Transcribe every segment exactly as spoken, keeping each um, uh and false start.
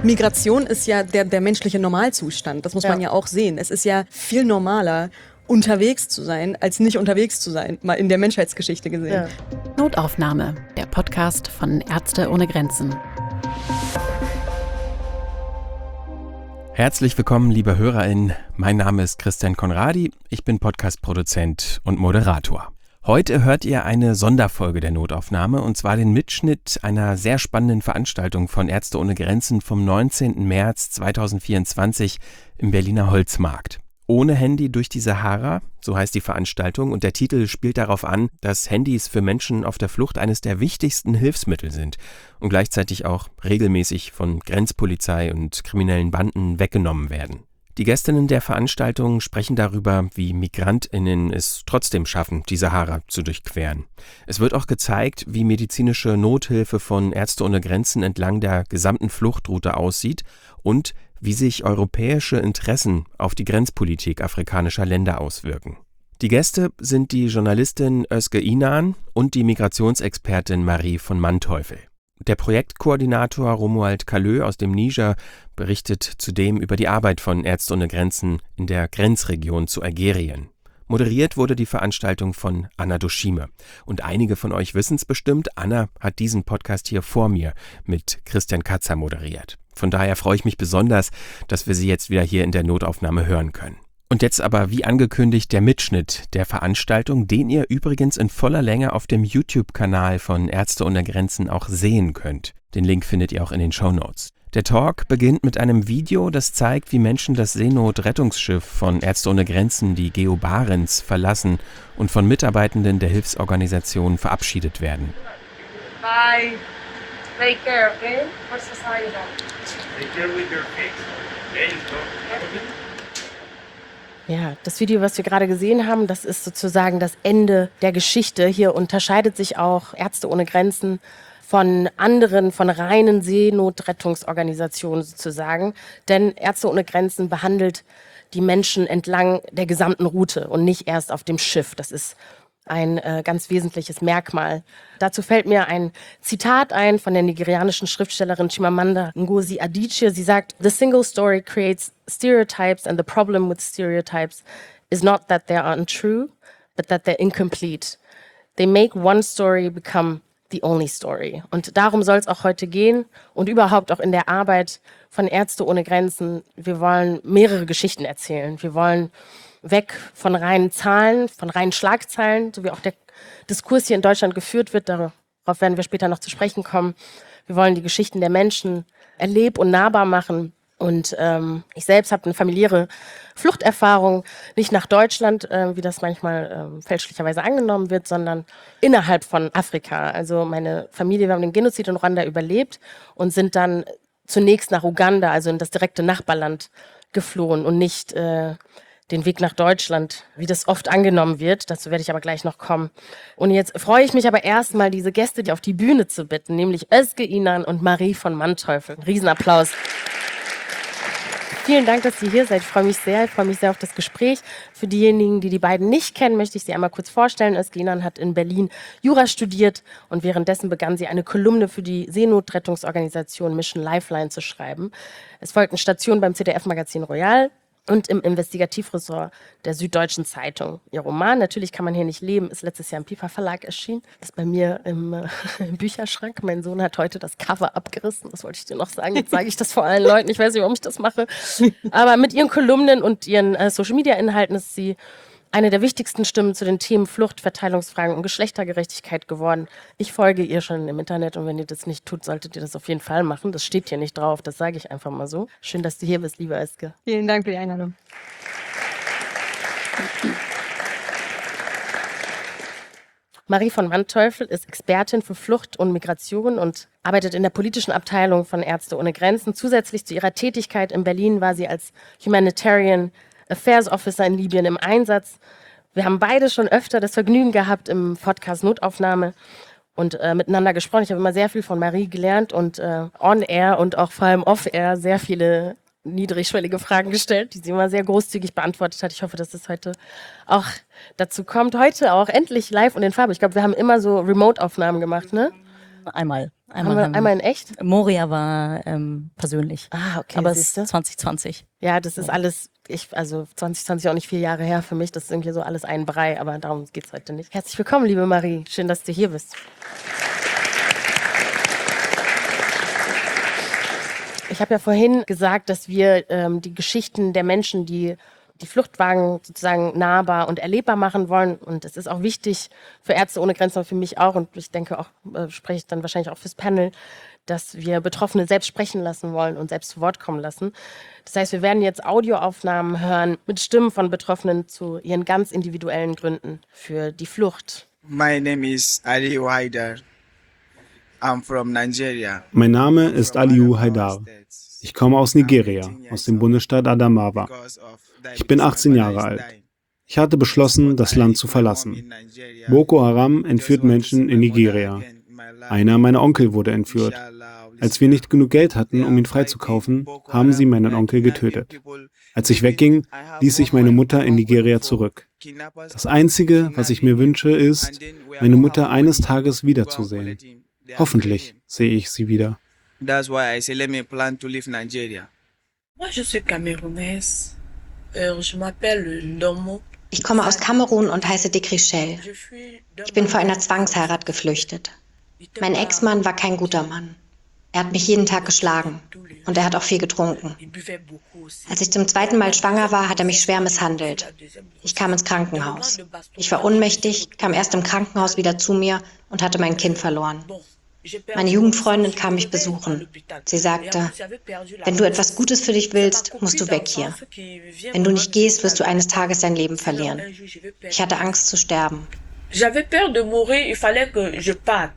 Migration ist ja der, der menschliche Normalzustand. Das muss ja. man ja auch sehen. Es ist ja viel normaler, unterwegs zu sein, als nicht unterwegs zu sein, mal in der Menschheitsgeschichte gesehen. Ja. Notaufnahme, der Podcast von Ärzte ohne Grenzen. Herzlich willkommen, liebe HörerInnen. Mein Name ist Christian Conradi. Ich bin Podcast-Produzent und Moderator. Heute hört ihr eine Sonderfolge der Notaufnahme, und zwar den Mitschnitt einer sehr spannenden Veranstaltung von Ärzte ohne Grenzen vom neunzehnten März zweitausendvierundzwanzig im Berliner Holzmarkt. Ohne Handy durch die Sahara, so heißt die Veranstaltung, und der Titel spielt darauf an, dass Handys für Menschen auf der Flucht eines der wichtigsten Hilfsmittel sind und gleichzeitig auch regelmäßig von Grenzpolizei und kriminellen Banden weggenommen werden. Die Gästinnen der Veranstaltung sprechen darüber, wie MigrantInnen es trotzdem schaffen, die Sahara zu durchqueren. Es wird auch gezeigt, wie medizinische Nothilfe von Ärzte ohne Grenzen entlang der gesamten Fluchtroute aussieht und wie sich europäische Interessen auf die Grenzpolitik afrikanischer Länder auswirken. Die Gäste sind die Journalistin Özge İnan und die Migrationsexpertin Marie von Manteuffel. Der Projektkoordinator Romuald Kalö aus dem Niger berichtet zudem über die Arbeit von Ärzte ohne Grenzen in der Grenzregion zu Algerien. Moderiert wurde die Veranstaltung von Anna Doschime. Und einige von euch wissen es bestimmt, Anna hat diesen Podcast hier vor mir mit Christian Katzer moderiert. Von daher freue ich mich besonders, dass wir sie jetzt wieder hier in der Notaufnahme hören können. Und jetzt aber, wie angekündigt, der Mitschnitt der Veranstaltung, den ihr übrigens in voller Länge auf dem YouTube-Kanal von Ärzte ohne Grenzen auch sehen könnt. Den Link findet ihr auch in den Shownotes. Der Talk beginnt mit einem Video, das zeigt, wie Menschen das Seenot-Rettungsschiff von Ärzte ohne Grenzen, die Geo Barents, verlassen und von Mitarbeitenden der Hilfsorganisation verabschiedet werden. Bye. Take care, okay? What's the sign about? Take care with your face. There you go. Ja, das Video, was wir gerade gesehen haben, das ist sozusagen das Ende der Geschichte. Hier unterscheidet sich auch Ärzte ohne Grenzen von anderen, von reinen Seenotrettungsorganisationen sozusagen. Denn Ärzte ohne Grenzen behandelt die Menschen entlang der gesamten Route und nicht erst auf dem Schiff. Das ist ein äh, ganz wesentliches Merkmal. Dazu fällt mir ein Zitat ein von der nigerianischen Schriftstellerin Chimamanda Ngozi Adichie. Sie sagt, "The single story creates stereotypes and the problem with stereotypes is not that they are untrue, but that they're incomplete. They make one story become the only story." Und darum soll es auch heute gehen und überhaupt auch in der Arbeit von Ärzte ohne Grenzen. Wir wollen mehrere Geschichten erzählen. Wir wollen weg von reinen Zahlen, von reinen Schlagzeilen, so wie auch der Diskurs hier in Deutschland geführt wird. Darauf werden wir später noch zu sprechen kommen. Wir wollen die Geschichten der Menschen erleb- und nahbar machen. Und ähm, ich selbst habe eine familiäre Fluchterfahrung, nicht nach Deutschland, äh, wie das manchmal äh, fälschlicherweise angenommen wird, sondern innerhalb von Afrika. Also meine Familie, wir haben den Genozid in Ruanda überlebt und sind dann zunächst nach Uganda, also in das direkte Nachbarland, geflohen und nicht äh, den Weg nach Deutschland, wie das oft angenommen wird. Dazu werde ich aber gleich noch kommen. Und jetzt freue ich mich aber erstmal, diese Gäste die auf die Bühne zu bitten, nämlich Özge İnan und Marie von Manteuffel. Riesenapplaus. Vielen Dank, dass ihr hier seid. Ich freue mich sehr. Ich freue mich sehr auf das Gespräch. Für diejenigen, die die beiden nicht kennen, möchte ich sie einmal kurz vorstellen. Özge İnan hat in Berlin Jura studiert und währenddessen begann sie eine Kolumne für die Seenotrettungsorganisation Mission Lifeline zu schreiben. Es folgten Stationen beim Z D F-Magazin Royal und im Investigativressort der Süddeutschen Zeitung. Ihr Roman "Natürlich kann man hier nicht leben" ist letztes Jahr im Piper Verlag erschienen. Ist bei mir im, äh, im Bücherschrank. Mein Sohn hat heute das Cover abgerissen. Das wollte ich dir noch sagen. Jetzt sage ich das vor allen Leuten. Ich weiß nicht, warum ich das mache. Aber mit ihren Kolumnen und ihren äh, Social-Media-Inhalten ist sie eine der wichtigsten Stimmen zu den Themen Flucht, Verteilungsfragen und Geschlechtergerechtigkeit geworden. Ich folge ihr schon im Internet und wenn ihr das nicht tut, solltet ihr das auf jeden Fall machen. Das steht hier nicht drauf, das sage ich einfach mal so. Schön, dass du hier bist, liebe Özge. Vielen Dank für die Einladung. Marie von Manteuffel ist Expertin für Flucht und Migration und arbeitet in der politischen Abteilung von Ärzte ohne Grenzen. Zusätzlich zu ihrer Tätigkeit in Berlin war sie als Humanitarian Affairs Officer in Libyen im Einsatz. Wir haben beide schon öfter das Vergnügen gehabt, im Podcast Notaufnahme und äh, miteinander gesprochen. Ich habe immer sehr viel von Marie gelernt und äh, on-air und auch vor allem off-air sehr viele niedrigschwellige Fragen gestellt, die sie immer sehr großzügig beantwortet hat. Ich hoffe, dass es heute auch dazu kommt. Heute auch endlich live und in Farbe. Ich glaube, wir haben immer so Remote-Aufnahmen gemacht, ne? Einmal. Haben Einmal, wir, haben einmal in echt? Moria war ähm, persönlich. Ah, okay. Aber es ist siehste? zwanzig zwanzig. Ja, das ist alles, ich, also zwanzig zwanzig auch nicht vier Jahre her für mich. Das ist irgendwie so alles ein Brei, aber darum geht's heute nicht. Herzlich willkommen, liebe Marie. Schön, dass du hier bist. Ich habe ja vorhin gesagt, dass wir ähm, die Geschichten der Menschen, die die Fluchtwagen sozusagen nahbar und erlebbar machen wollen. Und es ist auch wichtig für Ärzte ohne Grenzen und für mich auch, und ich denke auch, äh, spreche ich dann wahrscheinlich auch fürs Panel, dass wir Betroffene selbst sprechen lassen wollen und selbst zu Wort kommen lassen. Das heißt, wir werden jetzt Audioaufnahmen hören mit Stimmen von Betroffenen zu ihren ganz individuellen Gründen für die Flucht. My name is Aliyu Haidar. I'm from Nigeria. Mein Name ist Aliyu Haidar. Ich komme aus Nigeria, aus dem Bundesstaat Adamawa. Ich bin achtzehn Jahre alt. Ich hatte beschlossen, das Land zu verlassen. Boko Haram entführt Menschen in Nigeria. Einer meiner Onkel wurde entführt. Als wir nicht genug Geld hatten, um ihn freizukaufen, haben sie meinen Onkel getötet. Als ich wegging, ließ ich meine Mutter in Nigeria zurück. Das Einzige, was ich mir wünsche, ist, meine Mutter eines Tages wiederzusehen. Hoffentlich sehe ich sie wieder. That's why I say let me plan to leave Nigeria. Moi, je suis camerounaise. Euh, je m'appelle Ndomo. Ich komme aus Kamerun und heiße Dekrichel. Ich bin vor einer Zwangsheirat geflüchtet. Mein Ex-Mann war kein guter Mann. Er hat mich jeden Tag geschlagen und er hat auch viel getrunken. Als ich zum zweiten Mal schwanger war, hat er mich schwer misshandelt. Ich kam ins Krankenhaus. Ich war ohnmächtig, kam erst im Krankenhaus wieder zu mir und hatte mein Kind verloren. Meine Jugendfreundin kam mich besuchen. Sie sagte, wenn du etwas Gutes für dich willst, musst du weg hier. Wenn du nicht gehst, wirst du eines Tages dein Leben verlieren. Ich hatte Angst zu sterben. J'avais peur de mourir, il fallait que je parte.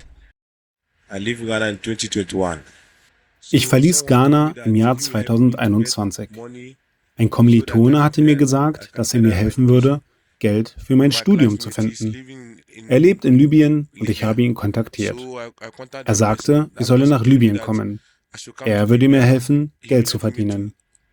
I leave Ghana in twenty twenty-one. Ich verließ Ghana im Jahr zweitausendeinundzwanzig. Ein Kommilitone hatte mir gesagt, dass er mir helfen würde, Geld für mein Studium zu finden. Er lebt in Libyen und ich habe ihn kontaktiert. Er sagte, ich solle nach Libyen kommen. Er würde mir helfen, Geld zu verdienen.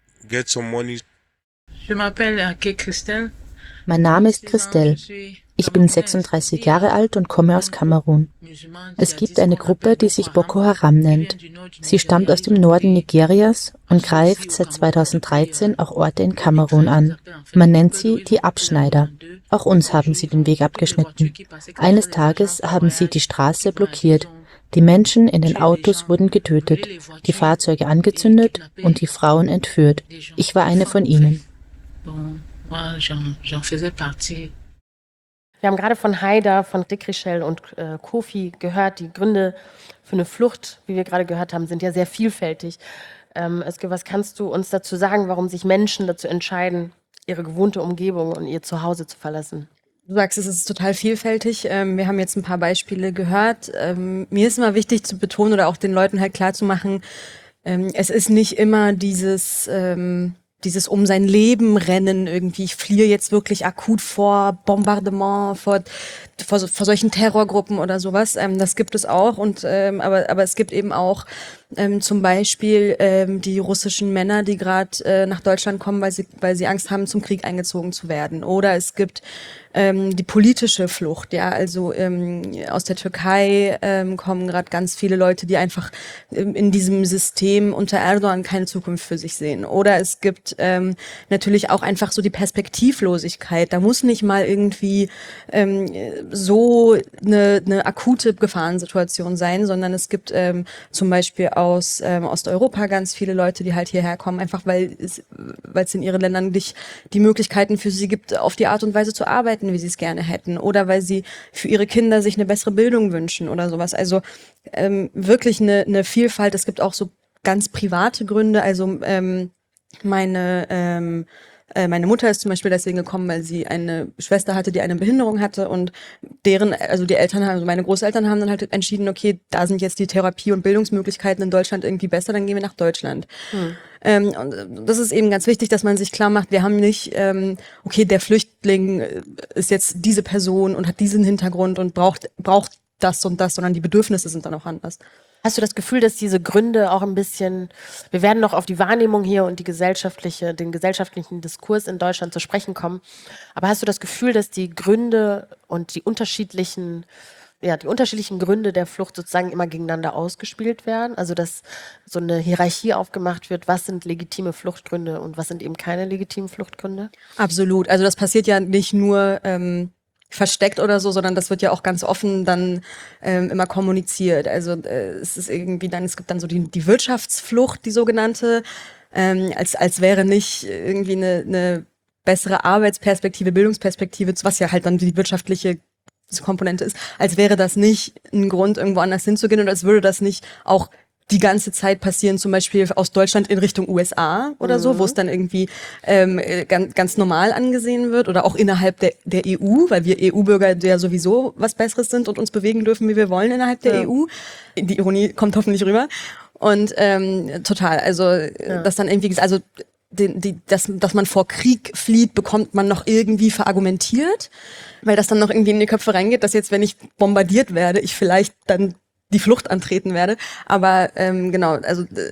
Mein Name ist Christelle. Ich bin sechsunddreißig Jahre alt und komme aus Kamerun. Es gibt eine Gruppe, die sich Boko Haram nennt. Sie stammt aus dem Norden Nigerias und greift seit zweitausenddreizehn auch Orte in Kamerun an. Man nennt sie die Abschneider. Auch uns haben sie den Weg abgeschnitten. Eines Tages haben sie die Straße blockiert. Die Menschen in den Autos wurden getötet, die Fahrzeuge angezündet und die Frauen entführt. Ich war eine von ihnen. Wir haben gerade von Haidar, von Dekrichel und äh, Kofi gehört, die Gründe für eine Flucht, wie wir gerade gehört haben, sind ja sehr vielfältig. Ähm, Özge, was kannst du uns dazu sagen, warum sich Menschen dazu entscheiden, ihre gewohnte Umgebung und ihr Zuhause zu verlassen? Du sagst, es ist total vielfältig. Ähm, wir haben jetzt ein paar Beispiele gehört. Ähm, mir ist immer wichtig zu betonen oder auch den Leuten halt klarzumachen, ähm, es ist nicht immer dieses... Ähm, dieses um sein Leben rennen irgendwie, ich fliehe jetzt wirklich akut vor Bombardement, vor, vor, vor solchen Terrorgruppen oder sowas, ähm, das gibt es auch, und ähm, aber, aber es gibt eben auch ähm, zum Beispiel ähm, die russischen Männer, die gerade äh, nach Deutschland kommen, weil sie, weil sie Angst haben, zum Krieg eingezogen zu werden, oder es gibt ähm, die politische Flucht, ja, also ähm, aus der Türkei ähm, kommen gerade ganz viele Leute, die einfach ähm, in diesem System unter Erdogan keine Zukunft für sich sehen, oder es gibt ähm, natürlich auch einfach so die Perspektivlosigkeit, da muss nicht mal irgendwie ähm, so eine, eine akute Gefahrensituation sein, sondern es gibt ähm, zum Beispiel aus ähm, Osteuropa ganz viele Leute, die halt hierher kommen, einfach weil es, weil es in ihren Ländern nicht die Möglichkeiten für sie gibt, auf die Art und Weise zu arbeiten, wie sie es gerne hätten, oder weil sie für ihre Kinder sich eine bessere Bildung wünschen oder sowas. Also ähm, wirklich eine, eine Vielfalt. Es gibt auch so ganz private Gründe, also ähm, meine ähm, äh, meine Mutter ist zum Beispiel deswegen gekommen, weil sie eine Schwester hatte, die eine Behinderung hatte, und deren, also die Eltern, also meine Großeltern haben dann halt entschieden, okay, da sind jetzt die Therapie- und Bildungsmöglichkeiten in Deutschland irgendwie besser, dann gehen wir nach Deutschland. Hm. Ähm, und das ist eben ganz wichtig, dass man sich klar macht, wir haben nicht, ähm, okay, der Flüchtling ist jetzt diese Person und hat diesen Hintergrund und braucht braucht das und das, sondern die Bedürfnisse sind dann auch anders. Hast du das Gefühl, dass diese Gründe auch ein bisschen, wir werden noch auf die Wahrnehmung hier und die gesellschaftliche, den gesellschaftlichen Diskurs in Deutschland zu sprechen kommen, aber hast du das Gefühl, dass die Gründe und die unterschiedlichen ja, die unterschiedlichen Gründe der Flucht sozusagen immer gegeneinander ausgespielt werden. Also dass so eine Hierarchie aufgemacht wird, was sind legitime Fluchtgründe und was sind eben keine legitimen Fluchtgründe? Absolut. Also das passiert ja nicht nur ähm, versteckt oder so, sondern das wird ja auch ganz offen dann ähm, immer kommuniziert. Also äh, es ist irgendwie dann, es gibt dann so die, die Wirtschaftsflucht, die sogenannte, ähm, als, als wäre nicht irgendwie eine, eine bessere Arbeitsperspektive, Bildungsperspektive, was ja halt dann die wirtschaftliche Komponente ist, als wäre das nicht ein Grund, irgendwo anders hinzugehen und als würde das nicht auch die ganze Zeit passieren, zum Beispiel aus Deutschland in Richtung U S A oder mhm. so, wo es dann irgendwie ähm, ganz, ganz normal angesehen wird oder auch innerhalb der, der E U, weil wir E U-Bürger ja sowieso was Besseres sind und uns bewegen dürfen, wie wir wollen innerhalb der ja. E U. Die Ironie kommt hoffentlich rüber. Und ähm, total, also ja. das dann irgendwie, also Die, die, dass, dass man vor Krieg flieht, bekommt man noch irgendwie verargumentiert, weil das dann noch irgendwie in die Köpfe reingeht, dass jetzt, wenn ich bombardiert werde, ich vielleicht dann die Flucht antreten werde. Aber ähm, genau, also äh,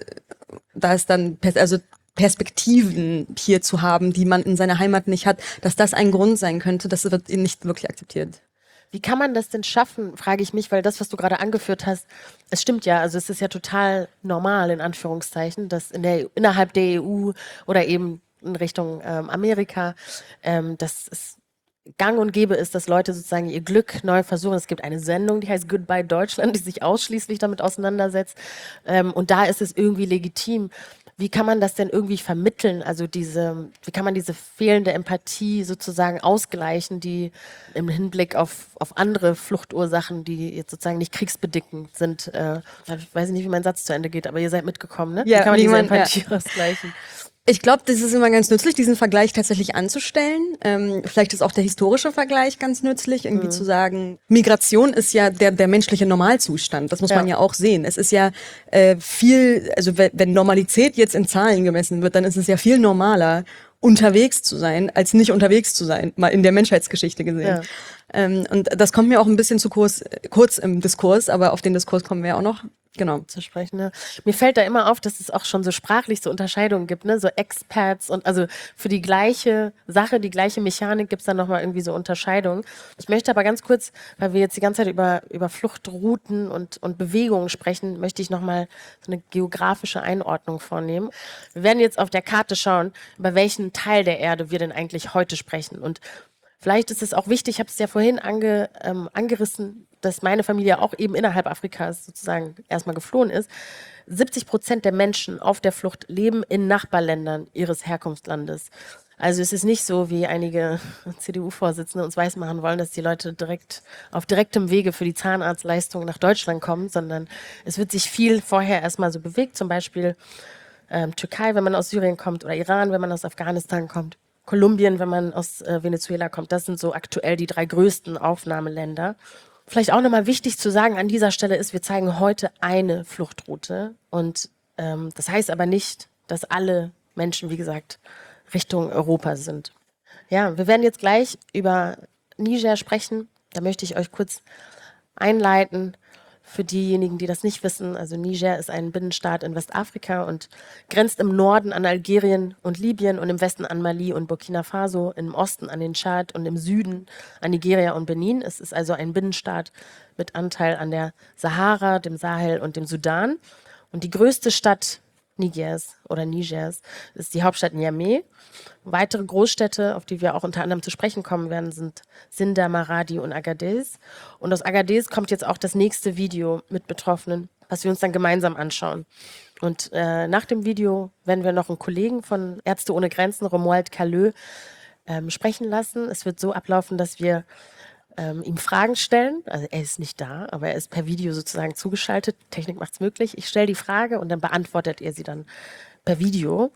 da ist dann pers- also Perspektiven hier zu haben, die man in seiner Heimat nicht hat, dass das ein Grund sein könnte, das wird nicht wirklich akzeptiert. Wie kann man das denn schaffen, frage ich mich, weil das, was du gerade angeführt hast, es stimmt ja, also es ist ja total normal, in Anführungszeichen, dass in der, innerhalb der E U oder eben in Richtung ähm, Amerika, ähm, dass es gang und gäbe ist, dass Leute sozusagen ihr Glück neu versuchen. Es gibt eine Sendung, die heißt Goodbye Deutschland, die sich ausschließlich damit auseinandersetzt. Ähm, und da ist es irgendwie legitim. Wie kann man das denn irgendwie vermitteln? Also diese, wie kann man diese fehlende Empathie sozusagen ausgleichen, die im Hinblick auf, auf andere Fluchtursachen, die jetzt sozusagen nicht kriegsbedingt sind, äh, ich weiß nicht, wie mein Satz zu Ende geht, aber ihr seid mitgekommen, ne? Ja, wie kann man diese man, Empathie ja. ausgleichen? Ich glaube, das ist immer ganz nützlich, diesen Vergleich tatsächlich anzustellen. Ähm, vielleicht ist auch der historische Vergleich ganz nützlich, irgendwie mhm. zu sagen, Migration ist ja der, der menschliche Normalzustand. Das muss ja. man ja auch sehen. Es ist ja äh, viel, also wenn, wenn Normalität jetzt in Zahlen gemessen wird, dann ist es ja viel normaler, unterwegs zu sein, als nicht unterwegs zu sein, mal in der Menschheitsgeschichte gesehen. Ja. Ähm, und das kommt mir auch ein bisschen zu kurz, kurz im Diskurs, aber auf den Diskurs kommen wir auch noch. Genau. Zu sprechen, ne? Mir fällt da immer auf, dass es auch schon so sprachlich so Unterscheidungen gibt, ne? So Expats und also für die gleiche Sache, die gleiche Mechanik gibt's dann nochmal irgendwie so Unterscheidungen. Ich möchte aber ganz kurz, weil wir jetzt die ganze Zeit über, über Fluchtrouten und, und Bewegungen sprechen, möchte ich nochmal so eine geografische Einordnung vornehmen. Wir werden jetzt auf der Karte schauen, über welchen Teil der Erde wir denn eigentlich heute sprechen. Und vielleicht ist es auch wichtig, ich habe es ja vorhin ange, ähm, angerissen, dass meine Familie auch eben innerhalb Afrikas sozusagen erstmal geflohen ist. siebzig Prozent der Menschen auf der Flucht leben in Nachbarländern ihres Herkunftslandes. Also es ist nicht so, wie einige C D U-Vorsitzende uns weismachen wollen, dass die Leute direkt auf direktem Wege für die Zahnarztleistung nach Deutschland kommen, sondern es wird sich viel vorher erstmal so bewegt, zum Beispiel ähm, Türkei, wenn man aus Syrien kommt, oder Iran, wenn man aus Afghanistan kommt. Kolumbien, wenn man aus äh, Venezuela kommt. Das sind so aktuell die drei größten Aufnahmeländer. Vielleicht auch nochmal wichtig zu sagen an dieser Stelle ist, wir zeigen heute eine Fluchtroute. Und ähm, das heißt aber nicht, dass alle Menschen, wie gesagt, Richtung Europa sind. Ja, wir werden jetzt gleich über Niger sprechen. Da möchte ich euch kurz einleiten. Für diejenigen, die das nicht wissen, also Niger ist ein Binnenstaat in Westafrika und grenzt im Norden an Algerien und Libyen und im Westen an Mali und Burkina Faso, im Osten an den Tschad und im Süden an Nigeria und Benin. Es ist also ein Binnenstaat mit Anteil an der Sahara, dem Sahel und dem Sudan. Und die größte Stadt Nigers oder Nigers ist die Hauptstadt Niamey. Weitere Großstädte, auf die wir auch unter anderem zu sprechen kommen werden, sind Sinda, Maradi und Agadez. Und aus Agadez kommt jetzt auch das nächste Video mit Betroffenen, was wir uns dann gemeinsam anschauen. Und äh, nach dem Video werden wir noch einen Kollegen von Ärzte ohne Grenzen, Romuald Calleux, ähm, sprechen lassen. Es wird so ablaufen, dass wir ähm, ihm Fragen stellen. Also er ist nicht da, aber er ist per Video sozusagen zugeschaltet. Technik macht es möglich. Ich stelle die Frage und dann beantwortet er sie dann per Video.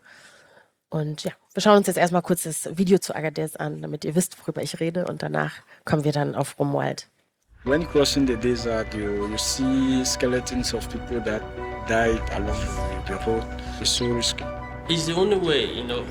Und ja, wir schauen uns jetzt erstmal kurz das Video zu Agadez an, damit ihr wisst, worüber ich rede. Und danach kommen wir dann auf Romuald. When crossing the desert, you, you see skeletons of people that died along the road. It's so risky. It's the only way, you know.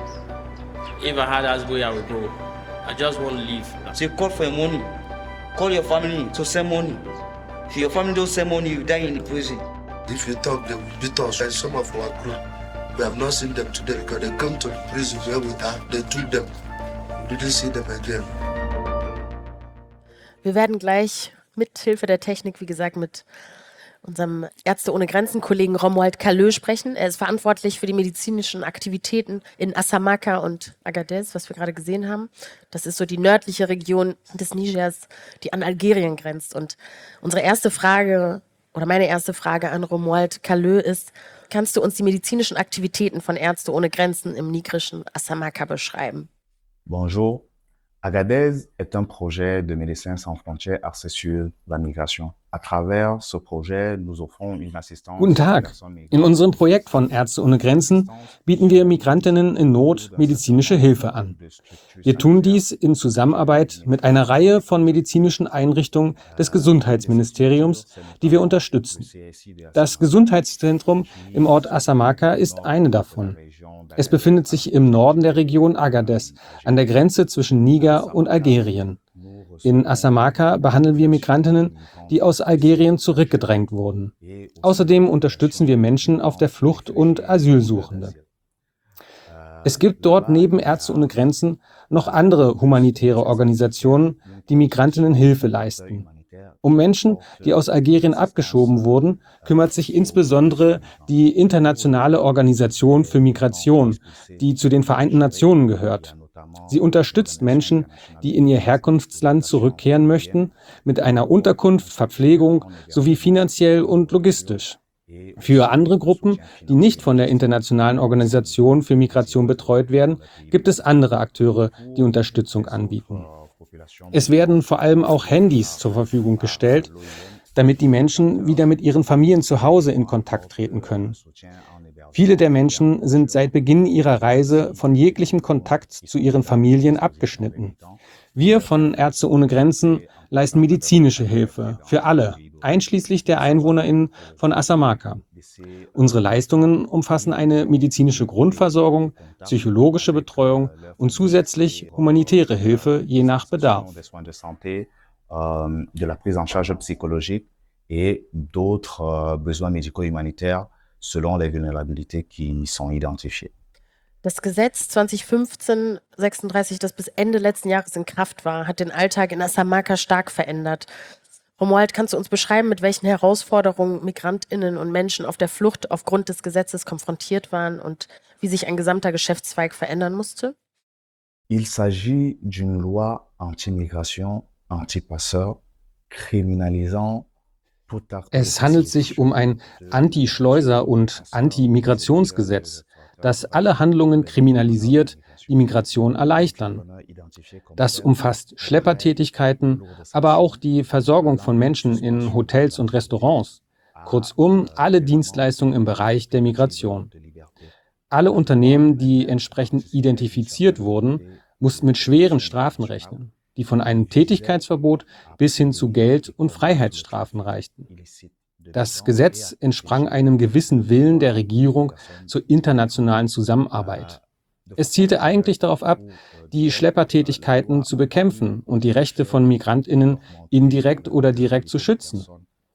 If I had that way, I would go. I just want to leave. So you call for money. Call your family to send money. If your family don't send money, you die in the prison. If you talk, they will beat us. And some of our group, we have not seen them today because they come to the prison where we are. They took them. We didn't see them again. Wir werden gleich mit Hilfe der Technik, wie gesagt, mit unserem Ärzte ohne Grenzen-Kollegen Romuald Kallö sprechen. Er ist verantwortlich für die medizinischen Aktivitäten in Assamaka und Agadez, was wir gerade gesehen haben. Das ist so die nördliche Region des Nigers, die an Algerien grenzt. Und unsere erste Frage oder meine erste Frage an Romuald Kallö ist, kannst du uns die medizinischen Aktivitäten von Ärzte ohne Grenzen im nigerischen Assamaka beschreiben? Bonjour. Agadez est un projet de Médecins sans frontières axé sur la migration. À travers ce projet, nous offrons une assistance. Guten Tag. In unserem Projekt von Ärzte ohne Grenzen bieten wir Migrantinnen in Not medizinische Hilfe an. Wir tun dies in Zusammenarbeit mit einer Reihe von medizinischen Einrichtungen des Gesundheitsministeriums, die wir unterstützen. Das Gesundheitszentrum im Ort Assamaka ist eine davon. Es befindet sich im Norden der Region Agadez, an der Grenze zwischen Niger und Algerien. In Assamaka behandeln wir Migrantinnen, die aus Algerien zurückgedrängt wurden. Außerdem unterstützen wir Menschen auf der Flucht und Asylsuchende. Es gibt dort neben Ärzte ohne Grenzen noch andere humanitäre Organisationen, die Migrantinnen Hilfe leisten. Um Menschen, die aus Algerien abgeschoben wurden, kümmert sich insbesondere die Internationale Organisation für Migration, die zu den Vereinten Nationen gehört. Sie unterstützt Menschen, die in ihr Herkunftsland zurückkehren möchten, mit einer Unterkunft, Verpflegung sowie finanziell und logistisch. Für andere Gruppen, die nicht von der Internationalen Organisation für Migration betreut werden, gibt es andere Akteure, die Unterstützung anbieten. Es werden vor allem auch Handys zur Verfügung gestellt, damit die Menschen wieder mit ihren Familien zu Hause in Kontakt treten können. Viele der Menschen sind seit Beginn ihrer Reise von jeglichem Kontakt zu ihren Familien abgeschnitten. Wir von Ärzte ohne Grenzen leisten medizinische Hilfe für alle, einschließlich der EinwohnerInnen von Assamaka. Unsere Leistungen umfassen eine medizinische Grundversorgung, psychologische Betreuung und zusätzlich humanitäre Hilfe je nach Bedarf. selon les vulnérabilités qui sont identifiées. Das Gesetz zwanzig fünfzehn sechsunddreißig, das bis Ende letzten Jahres in Kraft war, hat den Alltag in Assamaka stark verändert. Romuald, kannst du uns beschreiben, mit welchen Herausforderungen MigrantInnen und Menschen auf der Flucht aufgrund des Gesetzes konfrontiert waren und wie sich ein gesamter Geschäftszweig verändern musste? Il s'agit d'une loi anti-migration, anti-passeur, criminalisant. Es handelt sich um ein Anti-Schleuser- und Anti-Migrationsgesetz, das alle Handlungen kriminalisiert, die Migration erleichtern. Das umfasst Schleppertätigkeiten, aber auch die Versorgung von Menschen in Hotels und Restaurants. Kurzum, alle Dienstleistungen im Bereich der Migration. Alle Unternehmen, die entsprechend identifiziert wurden, mussten mit schweren Strafen rechnen, die von einem Tätigkeitsverbot bis hin zu Geld- und Freiheitsstrafen reichten. Das Gesetz entsprang einem gewissen Willen der Regierung zur internationalen Zusammenarbeit. Es zielte eigentlich darauf ab, die Schleppertätigkeiten zu bekämpfen und die Rechte von MigrantInnen indirekt oder direkt zu schützen.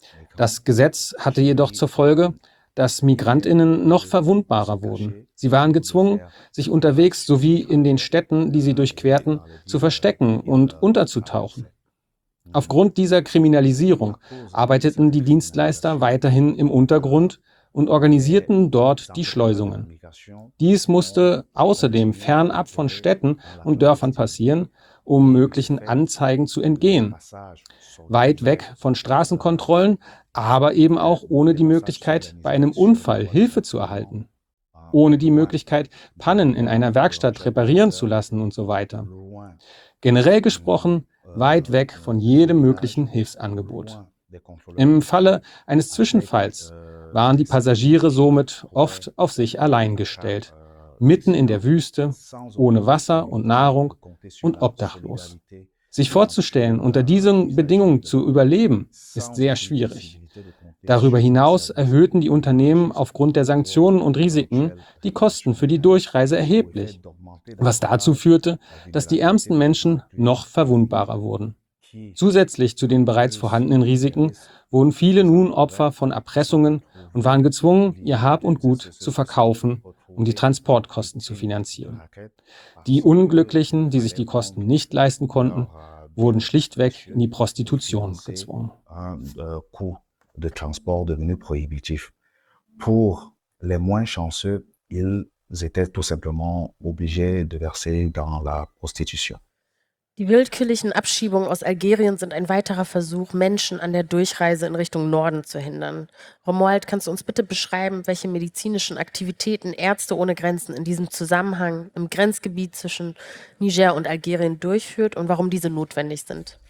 Das Gesetz hatte jedoch zur Folge, dass MigrantInnen noch verwundbarer wurden. Sie waren gezwungen, sich unterwegs sowie in den Städten, die sie durchquerten, zu verstecken und unterzutauchen. Aufgrund dieser Kriminalisierung arbeiteten die Dienstleister weiterhin im Untergrund und organisierten dort die Schleusungen. Dies musste außerdem fernab von Städten und Dörfern passieren, um möglichen Anzeigen zu entgehen. Weit weg von Straßenkontrollen, aber eben auch ohne die Möglichkeit, bei einem Unfall Hilfe zu erhalten. Ohne die Möglichkeit, Pannen in einer Werkstatt reparieren zu lassen und so weiter. Generell gesprochen, weit weg von jedem möglichen Hilfsangebot. Im Falle eines Zwischenfalls waren die Passagiere somit oft auf sich allein gestellt, mitten in der Wüste, ohne Wasser und Nahrung und obdachlos. Sich vorzustellen, unter diesen Bedingungen zu überleben, ist sehr schwierig. Darüber hinaus erhöhten die Unternehmen aufgrund der Sanktionen und Risiken die Kosten für die Durchreise erheblich, was dazu führte, dass die ärmsten Menschen noch verwundbarer wurden. Zusätzlich zu den bereits vorhandenen Risiken wurden viele nun Opfer von Erpressungen und waren gezwungen, ihr Hab und Gut zu verkaufen, um die Transportkosten zu finanzieren. Die Unglücklichen, die sich die Kosten nicht leisten konnten, wurden schlichtweg in die Prostitution gezwungen. De transport devenu prohibitif. Pour les moins chanceux, ils étaient tout simplement obligés de verser dans la prostitution. Die willkürlichen Abschiebungen aus Algerien sind ein weiterer Versuch, Menschen an der Durchreise in Richtung Norden zu hindern. Romuald, kannst du uns bitte beschreiben, welche medizinischen Aktivitäten Ärzte ohne Grenzen in diesem Zusammenhang im Grenzgebiet zwischen Niger und Algerien durchführt und warum diese notwendig sind?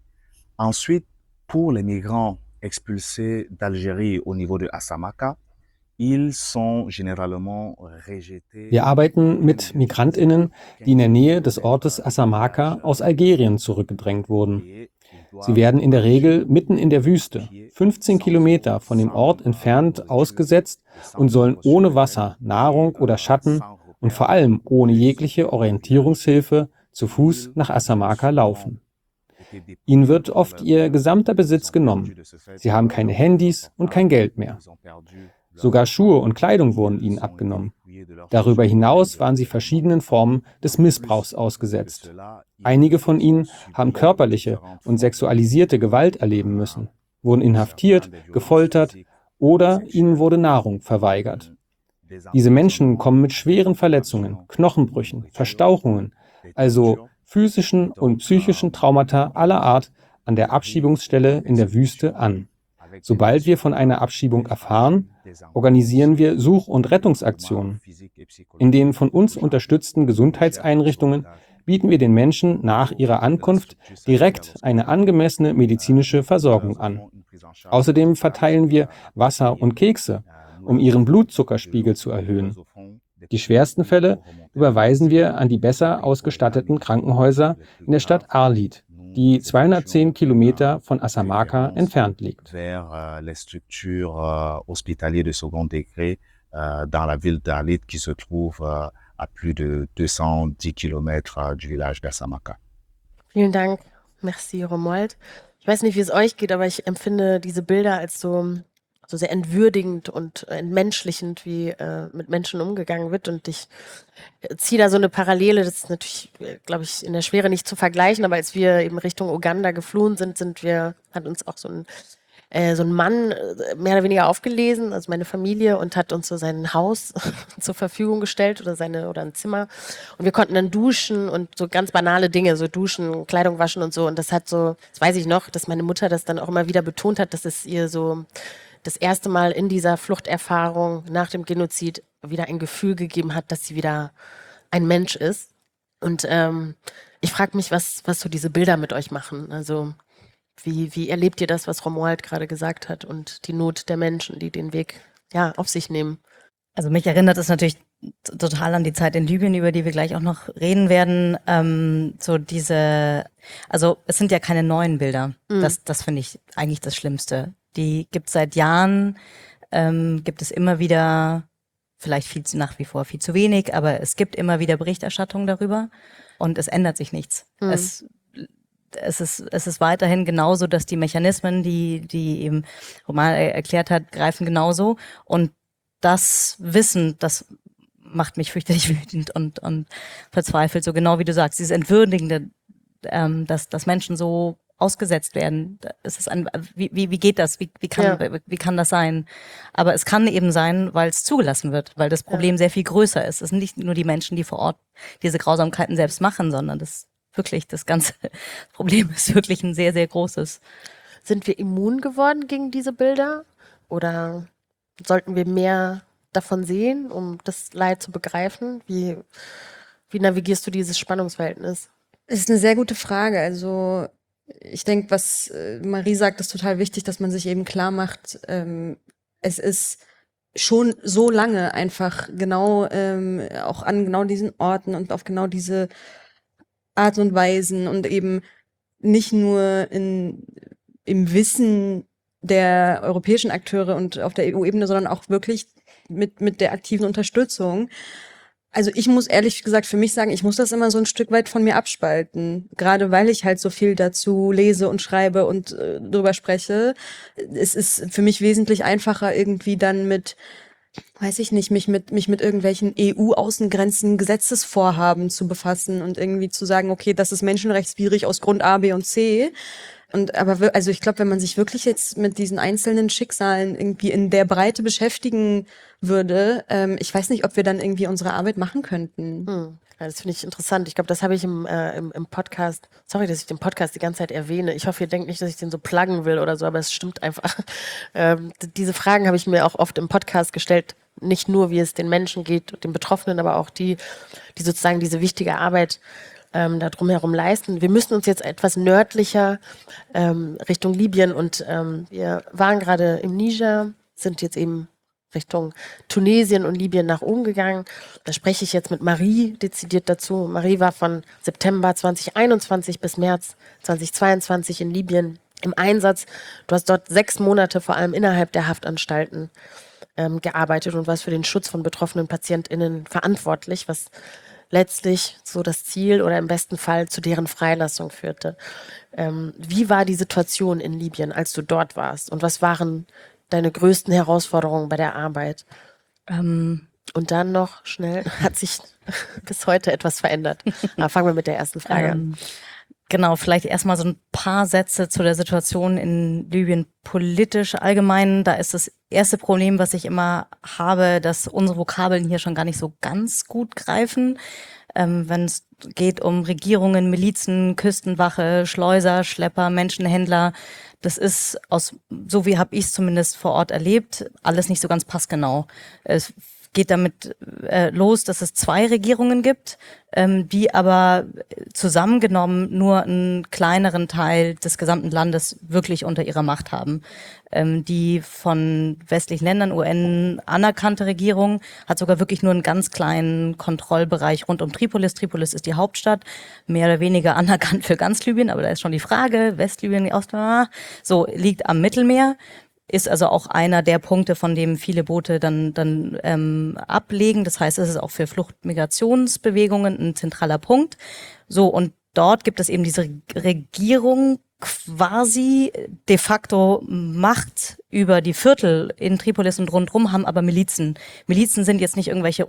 Ensuite, pour les migrants expulsés d'Algérie au niveau de Assamaka, ils sont généralement rejetés. Wir arbeiten mit MigrantInnen, die in der Nähe des Ortes Assamaka aus Algerien zurückgedrängt wurden. Sie werden in der Regel mitten in der Wüste, fünfzehn Kilometer von dem Ort entfernt, ausgesetzt und sollen ohne Wasser, Nahrung oder Schatten und vor allem ohne jegliche Orientierungshilfe zu Fuß nach Assamaka laufen. Ihnen wird oft ihr gesamter Besitz genommen. Sie haben keine Handys und kein Geld mehr. Sogar Schuhe und Kleidung wurden ihnen abgenommen. Darüber hinaus waren sie verschiedenen Formen des Missbrauchs ausgesetzt. Einige von ihnen haben körperliche und sexualisierte Gewalt erleben müssen, wurden inhaftiert, gefoltert oder ihnen wurde Nahrung verweigert. Diese Menschen kommen mit schweren Verletzungen, Knochenbrüchen, Verstauchungen, also physischen und psychischen Traumata aller Art an der Abschiebungsstelle in der Wüste an. Sobald wir von einer Abschiebung erfahren, organisieren wir Such- und Rettungsaktionen. In den von uns unterstützten Gesundheitseinrichtungen bieten wir den Menschen nach ihrer Ankunft direkt eine angemessene medizinische Versorgung an. Außerdem verteilen wir Wasser und Kekse, um ihren Blutzuckerspiegel zu erhöhen. Die schwersten Fälle überweisen wir an die besser ausgestatteten Krankenhäuser in der Stadt Arlit, die zweihundertzehn Kilometer von Assamaka entfernt liegt. Vers les structures hospitalières de second degré dans la ville d'Arlit qui se trouve à plus de deux cent dix kilomètres du village d'Assamaka. Vielen Dank. Merci, Romuald. Ich weiß nicht, wie es euch geht, aber ich empfinde diese Bilder als so, so sehr entwürdigend und entmenschlichend, wie äh, mit Menschen umgegangen wird. Und ich ziehe da so eine Parallele, das ist natürlich, glaube ich, in der Schwere nicht zu vergleichen, aber als wir eben Richtung Uganda geflohen sind, sind wir, hat uns auch so ein, äh, so ein Mann mehr oder weniger aufgelesen, also meine Familie, und hat uns so sein Haus zur Verfügung gestellt oder seine oder ein Zimmer. Und wir konnten dann duschen und so ganz banale Dinge, so duschen, Kleidung waschen und so. Und das hat so, das weiß ich noch, dass meine Mutter das dann auch immer wieder betont hat, dass es ihr so das erste Mal in dieser Fluchterfahrung nach dem Genozid wieder ein Gefühl gegeben hat, dass sie wieder ein Mensch ist. Und ähm, ich frage mich, was, was so diese Bilder mit euch machen. Also wie, wie erlebt ihr das, was Romuald gerade gesagt hat und die Not der Menschen, die den Weg ja auf sich nehmen? Also mich erinnert es natürlich total an die Zeit in Libyen, über die wir gleich auch noch reden werden. Ähm, so diese, also es sind ja keine neuen Bilder. Mhm. Das, das finde ich eigentlich das Schlimmste. Die gibt es seit Jahren, ähm, gibt es immer wieder, vielleicht viel zu, nach wie vor viel zu wenig, aber es gibt immer wieder Berichterstattung darüber und es ändert sich nichts. Mhm. Es, es ist, es ist weiterhin genauso, dass die Mechanismen, die, die eben Roman erklärt hat, greifen genauso. Und das Wissen, das macht mich fürchterlich wütend und, und verzweifelt, so genau wie du sagst, dieses Entwürdigende, ähm, dass, dass Menschen so ausgesetzt werden. Es ist ein, wie, wie, wie geht das? Wie, wie, kann, ja. wie kann das sein? Aber es kann eben sein, weil es zugelassen wird, weil das Problem ja. sehr viel größer ist. Es sind nicht nur die Menschen, die vor Ort diese Grausamkeiten selbst machen, sondern das wirklich, das ganze Problem ist wirklich ein sehr, sehr großes. Sind wir immun geworden gegen diese Bilder? Oder sollten wir mehr davon sehen, um das Leid zu begreifen? Wie, wie navigierst du dieses Spannungsverhältnis? Es ist eine sehr gute Frage. Also ich denke, was Marie sagt, ist total wichtig, dass man sich eben klar macht, ähm, es ist schon so lange einfach genau ähm, auch an genau diesen Orten und auf genau diese Art und Weisen und eben nicht nur in, im Wissen der europäischen Akteure und auf der E U-Ebene, sondern auch wirklich mit, mit der aktiven Unterstützung. Also ich muss ehrlich gesagt für mich sagen, ich muss das immer so ein Stück weit von mir abspalten, gerade weil ich halt so viel dazu lese und schreibe und äh, drüber spreche. Es ist für mich wesentlich einfacher, irgendwie dann mit weiß ich nicht, mich mit, mich mit irgendwelchen E U-Außengrenzen, Gesetzesvorhaben zu befassen und irgendwie zu sagen, okay, das ist menschenrechtswidrig aus Grund A, B und C. Und aber wir- also ich glaube, wenn man sich wirklich jetzt mit diesen einzelnen Schicksalen irgendwie in der Breite beschäftigen würde, ähm, ich weiß nicht, ob wir dann irgendwie unsere Arbeit machen könnten. Hm. Ja, das finde ich interessant. Ich glaube, das habe ich im, äh, im, im Podcast, sorry, dass ich den Podcast die ganze Zeit erwähne. Ich hoffe, ihr denkt nicht, dass ich den so pluggen will oder so, aber es stimmt einfach. Ähm, d- diese Fragen habe ich mir auch oft im Podcast gestellt. Nicht nur, wie es den Menschen geht, den Betroffenen, aber auch die, die sozusagen diese wichtige Arbeit ähm, da drumherum leisten. Wir müssen uns jetzt etwas nördlicher ähm, Richtung Libyen und ähm, wir waren gerade im Niger, sind jetzt eben Richtung Tunesien und Libyen nach oben gegangen. Da spreche ich jetzt mit Marie dezidiert dazu. Marie war von September zwanzig einundzwanzig bis März zwanzig zweiundzwanzig in Libyen im Einsatz. Du hast dort sechs Monate vor allem innerhalb der Haftanstalten ähm, gearbeitet und warst für den Schutz von betroffenen PatientInnen verantwortlich, was letztlich so das Ziel oder im besten Fall zu deren Freilassung führte. Ähm, wie war die Situation in Libyen, als du dort warst? Und was waren deine größten Herausforderungen bei der Arbeit? Ähm, Und dann noch schnell, hat sich bis heute etwas verändert? Aber fangen wir mit der ersten Frage an. Ähm, genau, vielleicht erstmal so ein paar Sätze zu der Situation in Libyen politisch allgemein. Da ist das erste Problem, was ich immer habe, dass unsere Vokabeln hier schon gar nicht so ganz gut greifen. Ähm, wenn es geht um Regierungen, Milizen, Küstenwache, Schleuser, Schlepper, Menschenhändler. Das ist aus, so wie habe ich es zumindest vor Ort erlebt, alles nicht so ganz passgenau. Es geht damit äh, los, dass es zwei Regierungen gibt, ähm, die aber zusammengenommen nur einen kleineren Teil des gesamten Landes wirklich unter ihrer Macht haben. Ähm, die von westlichen Ländern, U N anerkannte Regierung hat sogar wirklich nur einen ganz kleinen Kontrollbereich rund um Tripolis. Tripolis ist die Hauptstadt, mehr oder weniger anerkannt für ganz Libyen, aber da ist schon die Frage, Westlibyen, die Ost, so liegt am Mittelmeer. Ist also auch einer der Punkte, von dem viele Boote dann dann ähm, ablegen. Das heißt, es ist auch für Fluchtmigrationsbewegungen ein zentraler Punkt. So, und dort gibt es eben diese Regierung quasi de facto Macht über die Viertel in Tripolis und rundherum, haben aber Milizen. Milizen sind jetzt nicht irgendwelche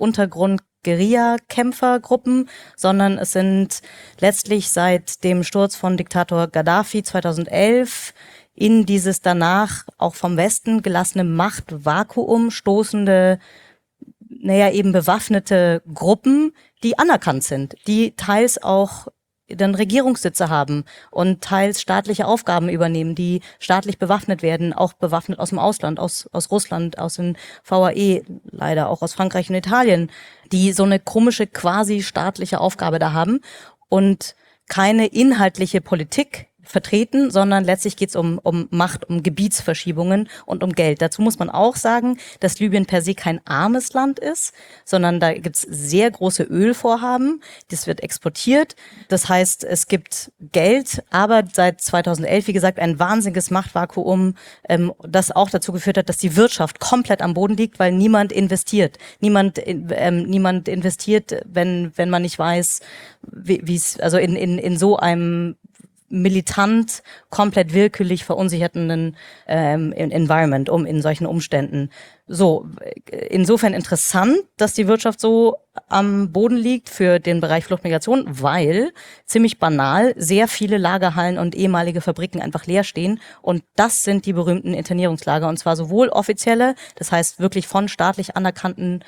Untergrund-Guerilla-Kämpfergruppen, sondern es sind letztlich seit dem Sturz von Diktator Gaddafi zweitausendelf in dieses danach auch vom Westen gelassene Machtvakuum stoßende, naja, eben bewaffnete Gruppen, die anerkannt sind, die teils auch dann Regierungssitze haben und teils staatliche Aufgaben übernehmen, die staatlich bewaffnet werden, auch bewaffnet aus dem Ausland, aus, aus Russland, aus den V A E, leider auch aus Frankreich und Italien, die so eine komische quasi staatliche Aufgabe da haben und keine inhaltliche Politik vertreten, sondern letztlich geht es um, um Macht, um Gebietsverschiebungen und um Geld. Dazu muss man auch sagen, dass Libyen per se kein armes Land ist, sondern da gibt es sehr große Ölvorhaben, das wird exportiert. Das heißt, es gibt Geld, aber seit zweitausendelf, wie gesagt, ein wahnsinniges Machtvakuum, ähm, das auch dazu geführt hat, dass die Wirtschaft komplett am Boden liegt, weil niemand investiert. Niemand, ähm, niemand investiert, wenn wenn man nicht weiß, wie es, also in, in, in so einem militant, komplett willkürlich verunsicherten ähm, Environment, um in solchen Umständen. So, insofern interessant, dass die Wirtschaft so am Boden liegt für den Bereich Fluchtmigration, weil, ziemlich banal, sehr viele Lagerhallen und ehemalige Fabriken einfach leer stehen. Und das sind die berühmten Internierungslager. Und zwar sowohl offizielle, das heißt wirklich von staatlich anerkannten,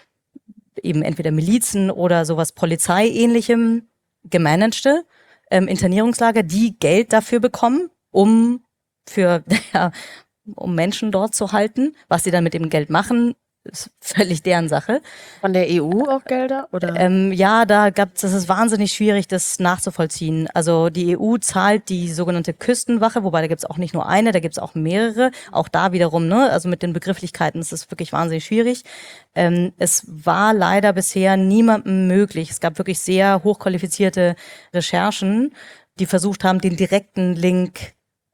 eben entweder Milizen oder sowas Polizeiähnlichem gemanagte, Ähm, Internierungslager, die Geld dafür bekommen, um für ja, um Menschen dort zu halten. Was sie dann mit dem Geld machen, ist völlig deren Sache. Von der E U auch Gelder? Oder? Ähm, ja, da gab's, das ist wahnsinnig schwierig, das nachzuvollziehen. Also die E U zahlt die sogenannte Küstenwache, wobei da gibt's auch nicht nur eine, da gibt's auch mehrere. Auch da wiederum, ne, also mit den Begrifflichkeiten ist es wirklich wahnsinnig schwierig. Ähm, es war leider bisher niemandem möglich. Es gab wirklich sehr hochqualifizierte Recherchen, die versucht haben, den direkten Link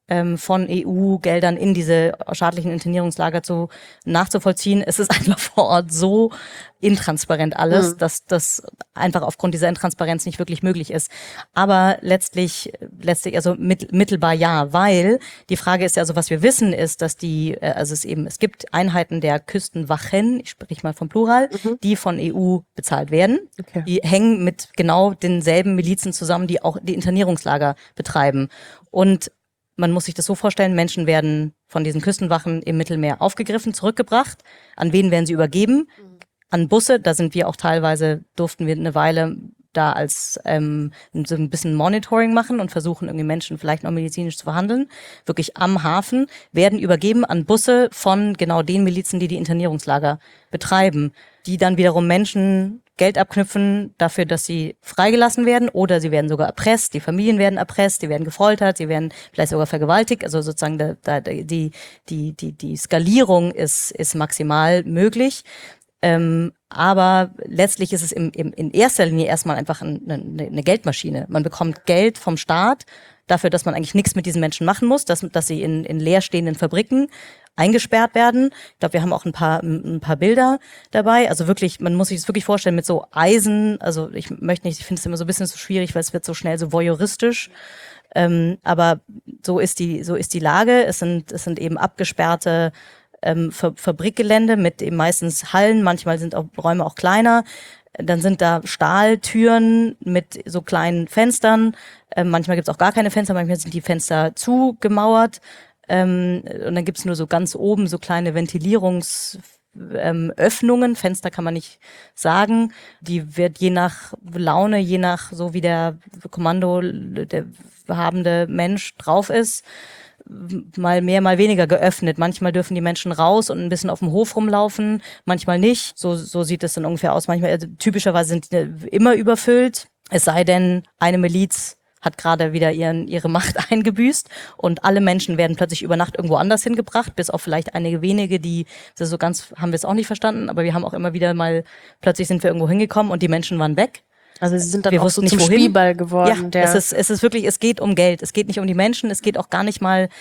ähm, von E U-Geldern in diese schadlichen Internierungslager zu nachzuvollziehen. Es ist einfach vor Ort so intransparent alles, mhm. dass das einfach aufgrund dieser Intransparenz nicht wirklich möglich ist. Aber letztlich, letztlich also mit, mittelbar ja, weil die Frage ist ja, also was wir wissen ist, dass die, also es eben, es gibt Einheiten der Küstenwachen, ich spreche mal vom Plural, mhm. die von E U bezahlt werden. Okay. Die hängen mit genau denselben Milizen zusammen, die auch die Internierungslager betreiben. Und man muss sich das so vorstellen, Menschen werden von diesen Küstenwachen im Mittelmeer aufgegriffen, zurückgebracht. An wen werden sie übergeben? An Busse, da sind wir auch teilweise, durften wir eine Weile da als ähm, so ein bisschen Monitoring machen und versuchen irgendwie Menschen vielleicht noch medizinisch zu behandeln. Wirklich am Hafen werden übergeben an Busse von genau den Milizen, die die Internierungslager betreiben, die dann wiederum Menschen Geld abknüpfen dafür, dass sie freigelassen werden oder sie werden sogar erpresst, die Familien werden erpresst, sie werden gefoltert, sie werden vielleicht sogar vergewaltigt. Also sozusagen da, da, die, die, die, die Skalierung ist, ist maximal möglich. Ähm, aber letztlich ist es im, im, in erster Linie erstmal einfach ein, eine, eine Geldmaschine. Man bekommt Geld vom Staat dafür, dass man eigentlich nichts mit diesen Menschen machen muss, dass, dass sie in, in leerstehenden Fabriken eingesperrt werden. Ich glaube, wir haben auch ein paar, ein paar Bilder dabei. Also wirklich, man muss sich das wirklich vorstellen mit so Eisen. Also ich möchte nicht, ich finde es immer so ein bisschen so schwierig, weil es wird so schnell so voyeuristisch. Ähm, aber so ist die, so ist die Lage. Es sind, es sind eben abgesperrte Ähm, Ver- Fabrikgelände mit eben meistens Hallen, manchmal sind auch Räume auch kleiner. Dann sind da Stahltüren mit so kleinen Fenstern. Ähm, manchmal gibt es auch gar keine Fenster, manchmal sind die Fenster zugemauert. Ähm, und dann gibt es nur so ganz oben so kleine Ventilierungsöffnungen. Ähm, Fenster kann man nicht sagen. Die wird je nach Laune, je nach so wie der Kommando, der habende Mensch drauf ist, mal mehr, mal weniger geöffnet. Manchmal dürfen die Menschen raus und ein bisschen auf dem Hof rumlaufen, manchmal nicht. So, so sieht es dann ungefähr aus. Manchmal, also typischerweise sind die immer überfüllt. Es sei denn, eine Miliz hat gerade wieder ihren, ihre Macht eingebüßt und alle Menschen werden plötzlich über Nacht irgendwo anders hingebracht, bis auf vielleicht einige wenige, die, das so ganz haben wir es auch nicht verstanden, aber wir haben auch immer wieder mal, plötzlich sind wir irgendwo hingekommen und die Menschen waren weg. Also sie sind dann wir auch so nicht, zum wohin. Spielball geworden. Ja, der es ist, es ist wirklich, es geht um Geld. Es geht nicht um die Menschen, es geht auch gar nicht mal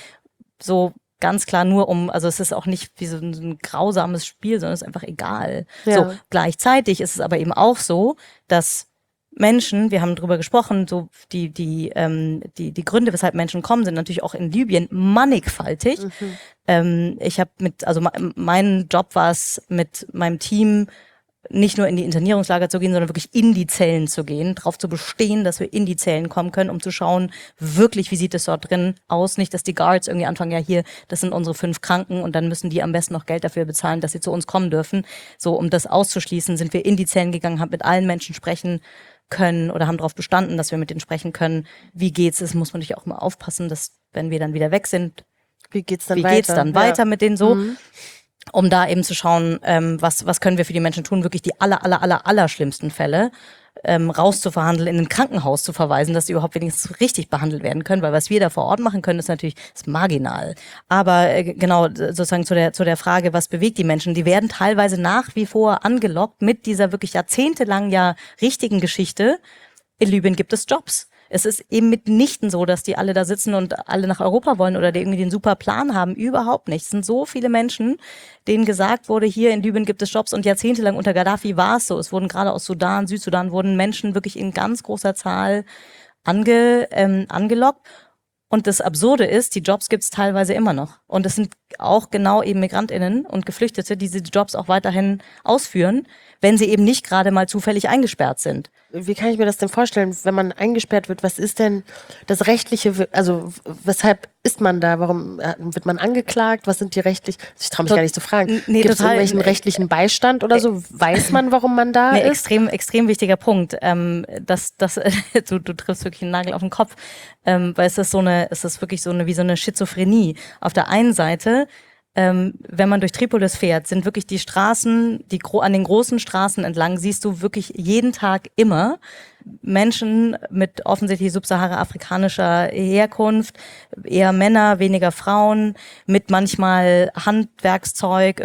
so ganz klar nur um, also es ist auch nicht wie so ein, so ein grausames Spiel, sondern es ist einfach egal. Ja. So, gleichzeitig ist es aber eben auch so, dass Menschen, wir haben drüber gesprochen, so die die ähm, die die Gründe, weshalb Menschen kommen, sind natürlich auch in Libyen mannigfaltig. Mhm. Ähm, ich habe mit, also mein Job war es, mit meinem Team nicht nur in die Internierungslager zu gehen, sondern wirklich in die Zellen zu gehen, darauf zu bestehen, dass wir in die Zellen kommen können, um zu schauen, wirklich, wie sieht es dort drin aus. Nicht, dass die Guards irgendwie anfangen, ja hier, das sind unsere fünf Kranken und dann müssen die am besten noch Geld dafür bezahlen, dass sie zu uns kommen dürfen. So, um das auszuschließen, sind wir in die Zellen gegangen, haben mit allen Menschen sprechen können oder haben darauf bestanden, dass wir mit denen sprechen können. Wie geht's? Das muss man natürlich auch mal aufpassen, dass, wenn wir dann wieder weg sind, wie geht's dann wie weiter? geht's dann ja. weiter mit denen so? Mhm. Um da eben zu schauen, ähm, was was können wir für die Menschen tun, wirklich die aller, aller, aller, aller schlimmsten Fälle ähm, rauszuverhandeln, in ein Krankenhaus zu verweisen, dass sie überhaupt wenigstens richtig behandelt werden können, weil was wir da vor Ort machen können, ist natürlich ist marginal. Aber äh, genau, sozusagen zu der zu der Frage, was bewegt die Menschen, die werden teilweise nach wie vor angelockt mit dieser wirklich jahrzehntelang ja richtigen Geschichte. In Libyen gibt es Jobs. Es ist eben mitnichten so, dass die alle da sitzen und alle nach Europa wollen oder die irgendwie den super Plan haben. Überhaupt nicht. Es sind so viele Menschen, denen gesagt wurde, hier in Libyen gibt es Jobs und jahrzehntelang unter Gaddafi war es so. Es wurden gerade aus Sudan, Südsudan, wurden Menschen wirklich in ganz großer Zahl ange, ähm, angelockt. Und das Absurde ist, die Jobs gibt es teilweise immer noch. Und es sind auch genau eben MigrantInnen und Geflüchtete, die diese Jobs auch weiterhin ausführen, wenn sie eben nicht gerade mal zufällig eingesperrt sind. Wie kann ich mir das denn vorstellen, wenn man eingesperrt wird? Was ist denn das rechtliche, also weshalb ist man da? Warum wird man angeklagt? Was sind die rechtlichen, ich traue mich gar nicht zu fragen. Nee, Gibt es irgendwelchen rechtlichen Beistand oder so? Weiß man, warum man da nee, ist? Extrem, extrem wichtiger Punkt. Ähm, das, das, du, du triffst wirklich einen Nagel auf den Kopf, ähm, weil es ist so eine, es ist wirklich so eine, wie so eine Schizophrenie. Auf der einen Seite, Ähm, wenn man durch Tripolis fährt, sind wirklich die Straßen, die gro- an den großen Straßen entlang, siehst du wirklich jeden Tag immer Menschen mit offensichtlich subsahara-afrikanischer Herkunft, eher Männer, weniger Frauen, mit manchmal Handwerkszeug,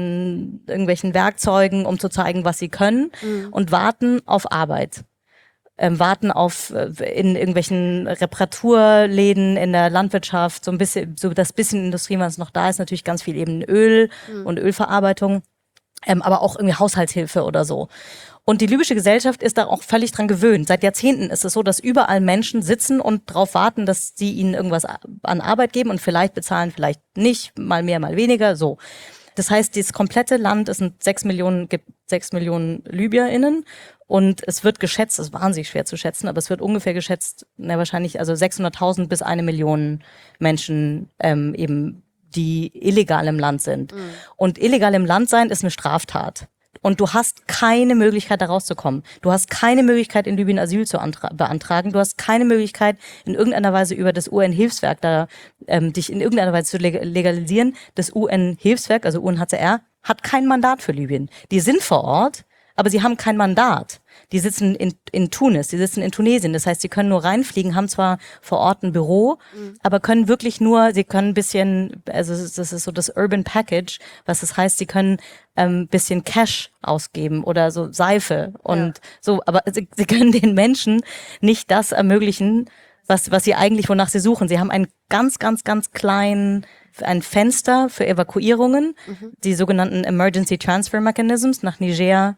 irgendwelchen, irgendwelchen Werkzeugen, um zu zeigen, was sie können, mhm. und warten auf Arbeit. ähm, warten auf äh, in irgendwelchen Reparaturläden in der Landwirtschaft, so ein bisschen, so das bisschen Industrie, was noch da ist, natürlich ganz viel eben Öl mhm. und Ölverarbeitung, ähm, aber auch irgendwie Haushaltshilfe oder so. Und die libysche Gesellschaft ist da auch völlig dran gewöhnt. Seit Jahrzehnten ist es so, dass überall Menschen sitzen und darauf warten, dass sie ihnen irgendwas an Arbeit geben und vielleicht bezahlen, vielleicht nicht, mal mehr, mal weniger, so. Das heißt, das komplette Land, es sind sechs Millionen, gibt sechs Millionen LibyerInnen und es wird geschätzt, das ist wahnsinnig schwer zu schätzen, aber es wird ungefähr geschätzt, na wahrscheinlich also sechshunderttausend bis eine Million Menschen ähm, eben, die illegal im Land sind. Mhm. Und illegal im Land sein ist eine Straftat. Und du hast keine Möglichkeit, da rauszukommen. Du hast keine Möglichkeit, in Libyen Asyl zu beantragen. Du hast keine Möglichkeit, in irgendeiner Weise über das U N-Hilfswerk da ähm, dich in irgendeiner Weise zu legalisieren. Das U N-Hilfswerk, also U N H C R, hat kein Mandat für Libyen. Die sind vor Ort, aber sie haben kein Mandat. Die sitzen in, in Tunis, die sitzen in Tunesien. Das heißt, sie können nur reinfliegen, haben zwar vor Ort ein Büro, mhm. aber können wirklich nur, sie können ein bisschen, also das ist so das Urban Package, was das heißt, sie können ein ähm, bisschen Cash ausgeben oder so Seife und ja. so, aber sie, sie können den Menschen nicht das ermöglichen, was, was sie eigentlich, wonach sie suchen. Sie haben einen ganz, ganz, ganz kleinen ein Fenster für Evakuierungen, mhm. die sogenannten Emergency Transfer Mechanisms nach Niger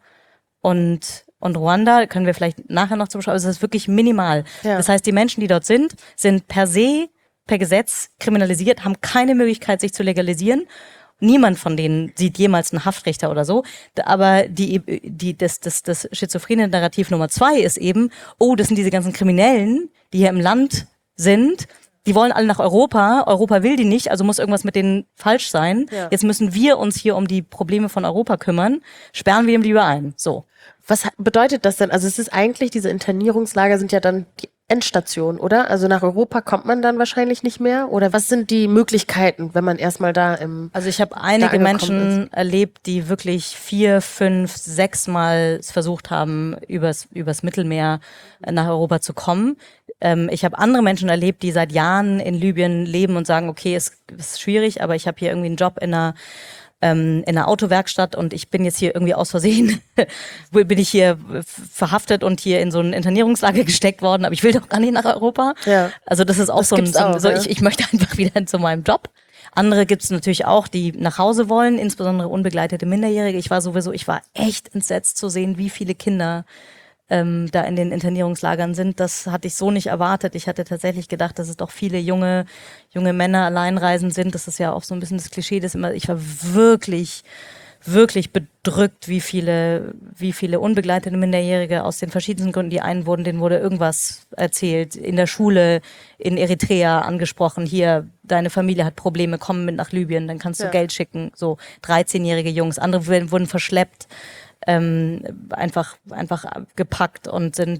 und und Ruanda, können wir vielleicht nachher noch zum Beispiel, also es ist wirklich minimal. Ja. Das heißt, die Menschen, die dort sind, sind per se, per Gesetz kriminalisiert, haben keine Möglichkeit, sich zu legalisieren. Niemand von denen sieht jemals einen Haftrichter oder so. Aber die, die, das, das, das schizophrene Narrativ Nummer zwei ist eben, oh, das sind diese ganzen Kriminellen, die hier im Land sind, die wollen alle nach Europa, Europa will die nicht, also muss irgendwas mit denen falsch sein. Ja. Jetzt müssen wir uns hier um die Probleme von Europa kümmern, sperren wir ihm lieber ein. So. Was bedeutet das denn? Also es ist eigentlich, diese Internierungslager sind ja dann die Endstation, oder? Also nach Europa kommt man dann wahrscheinlich nicht mehr? Oder was sind die Möglichkeiten, wenn man erstmal da im Also ich habe einige Menschen ist? erlebt, die wirklich vier, fünf, sechs Mal versucht haben, übers, übers Mittelmeer nach Europa zu kommen. Ähm, ich habe andere Menschen erlebt, die seit Jahren in Libyen leben und sagen, okay, es ist schwierig, aber ich habe hier irgendwie einen Job in einer ähm, in einer Autowerkstatt und ich bin jetzt hier irgendwie aus Versehen, bin ich hier verhaftet und hier in so ein Internierungslager gesteckt worden, aber ich will doch gar nicht nach Europa. Ja. Also das ist auch das so ein, so, auch, so ja. ich, ich möchte einfach wieder zu meinem Job. Andere gibt es natürlich auch, die nach Hause wollen, insbesondere unbegleitete Minderjährige. Ich war sowieso, ich war echt entsetzt zu sehen, wie viele Kinder ähm, da in den Internierungslagern sind. Das hatte ich so nicht erwartet. Ich hatte tatsächlich gedacht, dass es doch viele junge junge Männer alleinreisend sind. Das ist ja auch so ein bisschen das Klischee, das immer. Ich war wirklich wirklich bedrückt, wie viele wie viele unbegleitete Minderjährige aus den verschiedensten Gründen, die einen wurden, denen wurde irgendwas erzählt, in der Schule in Eritrea angesprochen, hier, deine Familie hat Probleme, komm mit nach Libyen, dann kannst du ja. Geld schicken, so dreizehnjährige Jungs, andere wurden verschleppt, ähm, einfach einfach gepackt und sind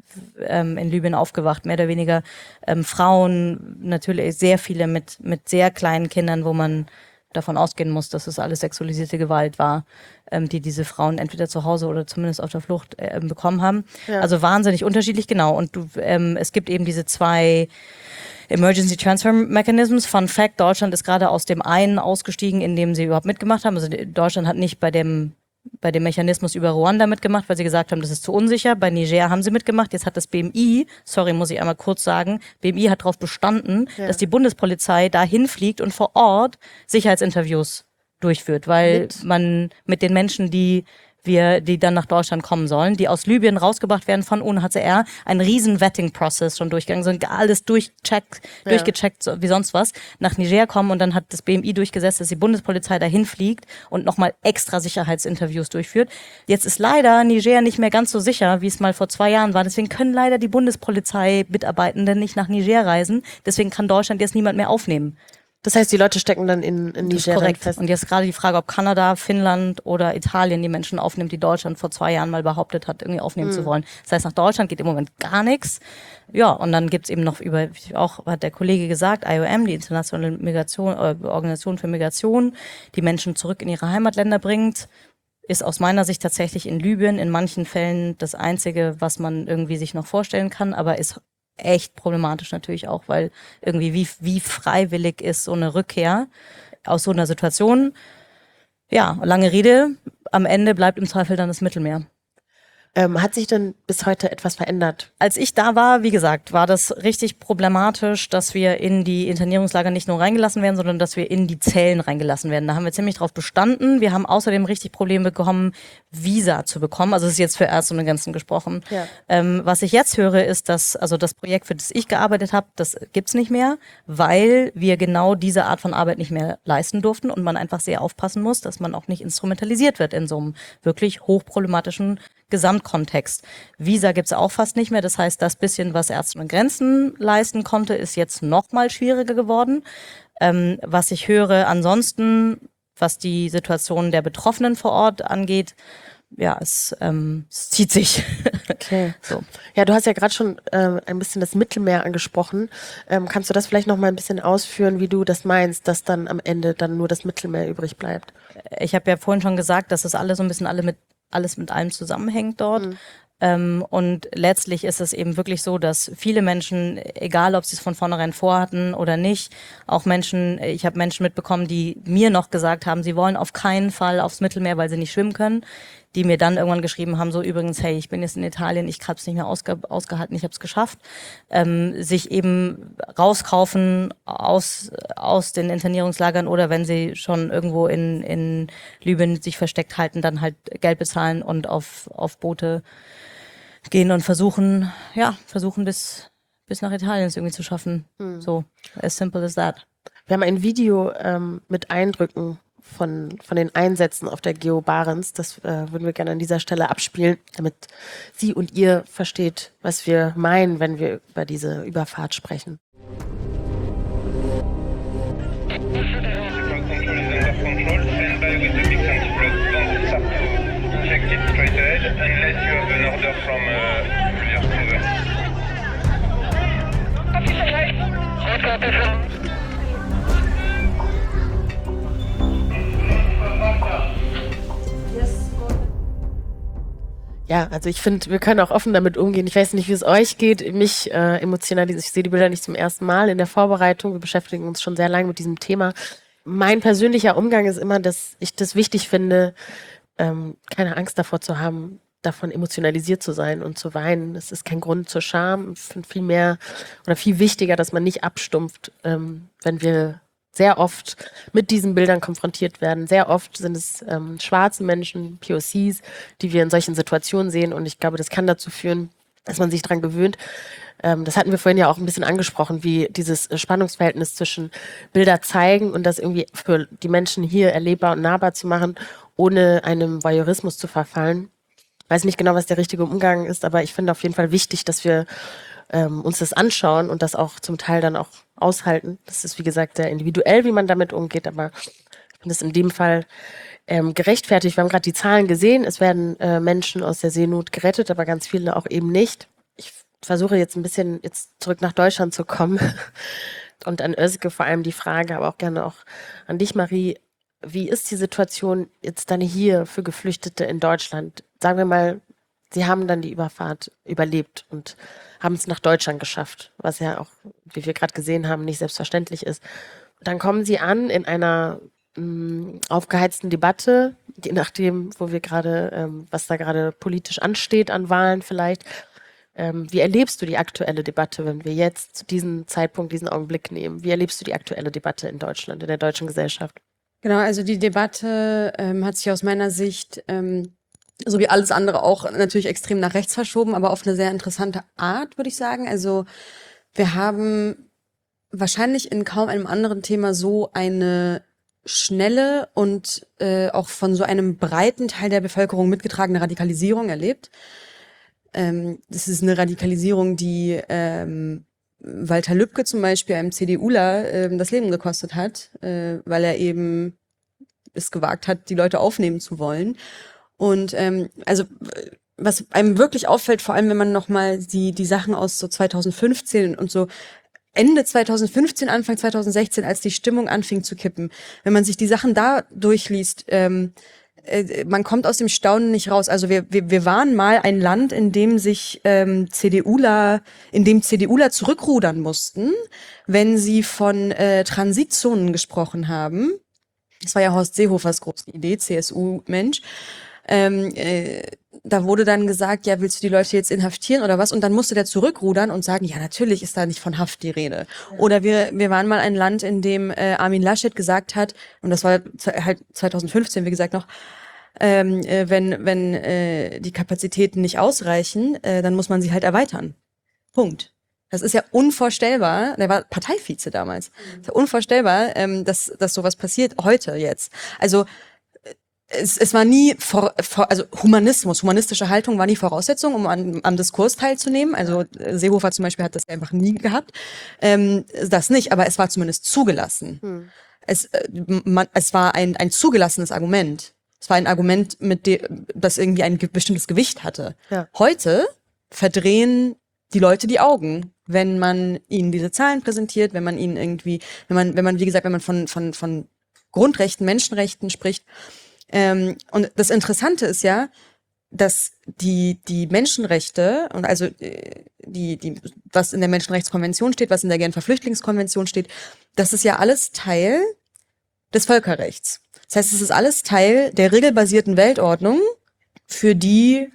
ähm, in Libyen aufgewacht, mehr oder weniger ähm, Frauen, natürlich sehr viele mit mit sehr kleinen Kindern, wo man davon ausgehen muss, dass es alles sexualisierte Gewalt war, ähm, die diese Frauen entweder zu Hause oder zumindest auf der Flucht äh, bekommen haben. Ja. Also wahnsinnig unterschiedlich, genau. Und du, ähm, es gibt eben diese zwei Emergency Transfer Mechanisms. Fun Fact, Deutschland ist gerade aus dem einen ausgestiegen, in dem sie überhaupt mitgemacht haben. Also Deutschland hat nicht bei dem bei dem Mechanismus über Ruanda mitgemacht, weil sie gesagt haben, das ist zu unsicher. Bei Niger haben sie mitgemacht. Jetzt hat das B M I, sorry, muss ich einmal kurz sagen, B M I hat darauf bestanden, ja. dass die Bundespolizei da hinfliegt und vor Ort Sicherheitsinterviews durchführt, weil mit? man mit den Menschen, die wir, die dann nach Deutschland kommen sollen, die aus Libyen rausgebracht werden von U N H C R, ein riesen Vetting-Prozess schon durchgegangen, so alles durchcheckt, ja. durchgecheckt, so, wie sonst was, nach Niger kommen und dann hat das B M I durchgesetzt, dass die Bundespolizei dahin fliegt und nochmal extra Sicherheitsinterviews durchführt. Jetzt ist leider Niger nicht mehr ganz so sicher, wie es mal vor zwei Jahren war, deswegen können leider die Bundespolizei-Mitarbeitenden nicht nach Niger reisen, deswegen kann Deutschland jetzt niemand mehr aufnehmen. Das heißt, die Leute stecken dann in, in Niger korrekt fest. Und jetzt gerade die Frage, ob Kanada, Finnland oder Italien die Menschen aufnimmt, die Deutschland vor zwei Jahren mal behauptet hat, irgendwie aufnehmen mhm. zu wollen. Das heißt, nach Deutschland geht im Moment gar nichts. Ja, und dann gibt's eben noch über, auch hat der Kollege gesagt, I O M, die Internationale Migration, äh, Organisation für Migration, die Menschen zurück in ihre Heimatländer bringt, ist aus meiner Sicht tatsächlich in Libyen in manchen Fällen das Einzige, was man irgendwie sich noch vorstellen kann, aber ist echt problematisch natürlich auch, weil irgendwie wie wie freiwillig ist so eine Rückkehr aus so einer Situation. Ja, lange Rede, am Ende bleibt im Zweifel dann das Mittelmeer. Ähm, hat sich denn bis heute etwas verändert? Als ich da war, wie gesagt, war das richtig problematisch, dass wir in die Internierungslager nicht nur reingelassen werden, sondern dass wir in die Zellen reingelassen werden. Da haben wir ziemlich drauf bestanden. Wir haben außerdem richtig Probleme bekommen, Visa zu bekommen. Also es ist jetzt für Ärzte ohne Grenzen gesprochen. Ja. Ähm, was ich jetzt höre, ist, dass also das Projekt, für das ich gearbeitet habe, das gibt's nicht mehr, weil wir genau diese Art von Arbeit nicht mehr leisten durften und man einfach sehr aufpassen muss, dass man auch nicht instrumentalisiert wird in so einem wirklich hochproblematischen Gesamtkontext. Visa gibt's auch fast nicht mehr. Das heißt, das bisschen, was Ärzte ohne Grenzen leisten konnte, ist jetzt noch mal schwieriger geworden. Ähm, was ich höre ansonsten, was die Situation der Betroffenen vor Ort angeht, ja, es, ähm, es zieht sich. Okay. So. Ja, du hast ja gerade schon ähm, ein bisschen das Mittelmeer angesprochen. Ähm, kannst du das vielleicht noch mal ein bisschen ausführen, wie du das meinst, dass dann am Ende dann nur das Mittelmeer übrig bleibt? Ich habe ja vorhin schon gesagt, dass es alle so ein bisschen alle mit alles mit allem zusammenhängt dort. Mhm. Ähm, und letztlich ist es eben wirklich so, dass viele Menschen, egal ob sie es von vornherein vorhatten oder nicht, auch Menschen, ich habe Menschen mitbekommen, die mir noch gesagt haben, sie wollen auf keinen Fall aufs Mittelmeer, weil sie nicht schwimmen können, die mir dann irgendwann geschrieben haben, so übrigens, hey, ich bin jetzt in Italien, ich habe es nicht mehr ausge- ausgehalten, ich habe es geschafft, ähm, sich eben rauskaufen aus aus den Internierungslagern oder wenn sie schon irgendwo in in Libyen sich versteckt halten, dann halt Geld bezahlen und auf auf Boote gehen und versuchen, ja, versuchen bis bis nach Italien es irgendwie zu schaffen. Hm. So, as simple as that. Wir haben ein Video ähm, mit Eindrücken von von den Einsätzen auf der Geo Barents. Das äh, würden wir gerne an dieser Stelle abspielen, damit Sie und ihr versteht, was wir meinen, wenn wir über diese Überfahrt sprechen. Ja, also ich finde, wir können auch offen damit umgehen. Ich weiß nicht, wie es euch geht. Mich äh, emotionalisiert. Ich sehe die Bilder nicht zum ersten Mal in der Vorbereitung. Wir beschäftigen uns schon sehr lange mit diesem Thema. Mein persönlicher Umgang ist immer, dass ich das wichtig finde, ähm, keine Angst davor zu haben, davon emotionalisiert zu sein und zu weinen. Es ist kein Grund zur Scham. Ich finde viel mehr oder viel wichtiger, dass man nicht abstumpft, ähm, wenn wir sehr oft mit diesen Bildern konfrontiert werden. Sehr oft sind es ähm, schwarze Menschen, P O Cs, die wir in solchen Situationen sehen. Und ich glaube, das kann dazu führen, dass man sich daran gewöhnt. Ähm, das hatten wir vorhin ja auch ein bisschen angesprochen, wie dieses Spannungsverhältnis zwischen Bilder zeigen und das irgendwie für die Menschen hier erlebbar und nahbar zu machen, ohne einem Voyeurismus zu verfallen. Ich weiß nicht genau, was der richtige Umgang ist, aber ich finde auf jeden Fall wichtig, dass wir ähm, uns das anschauen und das auch zum Teil dann auch aushalten. Das ist, wie gesagt, sehr individuell, wie man damit umgeht, aber ich finde es in dem Fall ähm, gerechtfertigt. Wir haben gerade die Zahlen gesehen. Es werden äh, Menschen aus der Seenot gerettet, aber ganz viele auch eben nicht. Ich versuche jetzt ein bisschen jetzt zurück nach Deutschland zu kommen und an Özge vor allem die Frage, aber auch gerne auch an dich, Marie. Wie ist die Situation jetzt dann hier für Geflüchtete in Deutschland? Sagen wir mal, sie haben dann die Überfahrt überlebt und haben es nach Deutschland geschafft, was ja auch, wie wir gerade gesehen haben, nicht selbstverständlich ist. Dann kommen sie an in einer mh, aufgeheizten Debatte, je nachdem, wo wir gerade, ähm, was da gerade politisch ansteht an Wahlen vielleicht. Ähm, wie erlebst du die aktuelle Debatte, wenn wir jetzt diesen Zeitpunkt, diesen Augenblick nehmen? Wie erlebst du die aktuelle Debatte in Deutschland, in der deutschen Gesellschaft? Genau, also die Debatte ähm, hat sich aus meiner Sicht ähm, so wie alles andere auch natürlich extrem nach rechts verschoben, aber auf eine sehr interessante Art, würde ich sagen. Also wir haben wahrscheinlich in kaum einem anderen Thema so eine schnelle und äh, auch von so einem breiten Teil der Bevölkerung mitgetragene Radikalisierung erlebt. Ähm, das ist eine Radikalisierung, die ähm, Walter Lübcke zum Beispiel, einem CDUler, ähm, das Leben gekostet hat, äh, weil er eben es gewagt hat, die Leute aufnehmen zu wollen. Und ähm, also was einem wirklich auffällt, vor allem wenn man nochmal die die Sachen aus so zwanzig fünfzehn und so Ende zwanzig fünfzehn, Anfang zwanzig sechzehn, als die Stimmung anfing zu kippen, wenn man sich die Sachen da durchliest, ähm, äh, man kommt aus dem Staunen nicht raus. Also wir wir, wir waren mal ein Land, in dem sich ähm, CDUler, in dem CDUler zurückrudern mussten, wenn sie von äh, Transitzonen gesprochen haben. Das war ja Horst Seehofers große Idee, C S U-Mensch. Ähm, äh, da wurde dann gesagt, ja, willst du die Leute jetzt inhaftieren oder was? Und dann musste der zurückrudern und sagen, ja, natürlich ist da nicht von Haft die Rede. Oder wir wir waren mal ein Land, in dem äh, Armin Laschet gesagt hat, und das war halt zwanzig fünfzehn, wie gesagt, noch, ähm, äh, wenn wenn äh, die Kapazitäten nicht ausreichen, äh, dann muss man sie halt erweitern. Punkt. Das ist ja unvorstellbar. Der war Parteivize damals. Das ist ja unvorstellbar, ähm, dass dass sowas passiert heute jetzt. Also Es, es war nie, vor, vor, also Humanismus, humanistische Haltung war nie Voraussetzung, um an, am Diskurs teilzunehmen. Also Seehofer zum Beispiel hat das einfach nie gehabt. Ähm, das nicht, aber es war zumindest zugelassen. Hm. Es, äh, man, es war ein, ein zugelassenes Argument. Es war ein Argument, mit dem, das irgendwie ein ge- bestimmtes Gewicht hatte. Ja. Heute verdrehen die Leute die Augen, wenn man ihnen diese Zahlen präsentiert, wenn man ihnen irgendwie, wenn man, wenn man, wie gesagt, wenn man von, von, von Grundrechten, Menschenrechten spricht. Ähm, und das Interessante ist ja, dass die die Menschenrechte und also die die was in der Menschenrechtskonvention steht, was in der Genfer Flüchtlingskonvention steht, das ist ja alles Teil des Völkerrechts. Das heißt, es ist alles Teil der regelbasierten Weltordnung, für die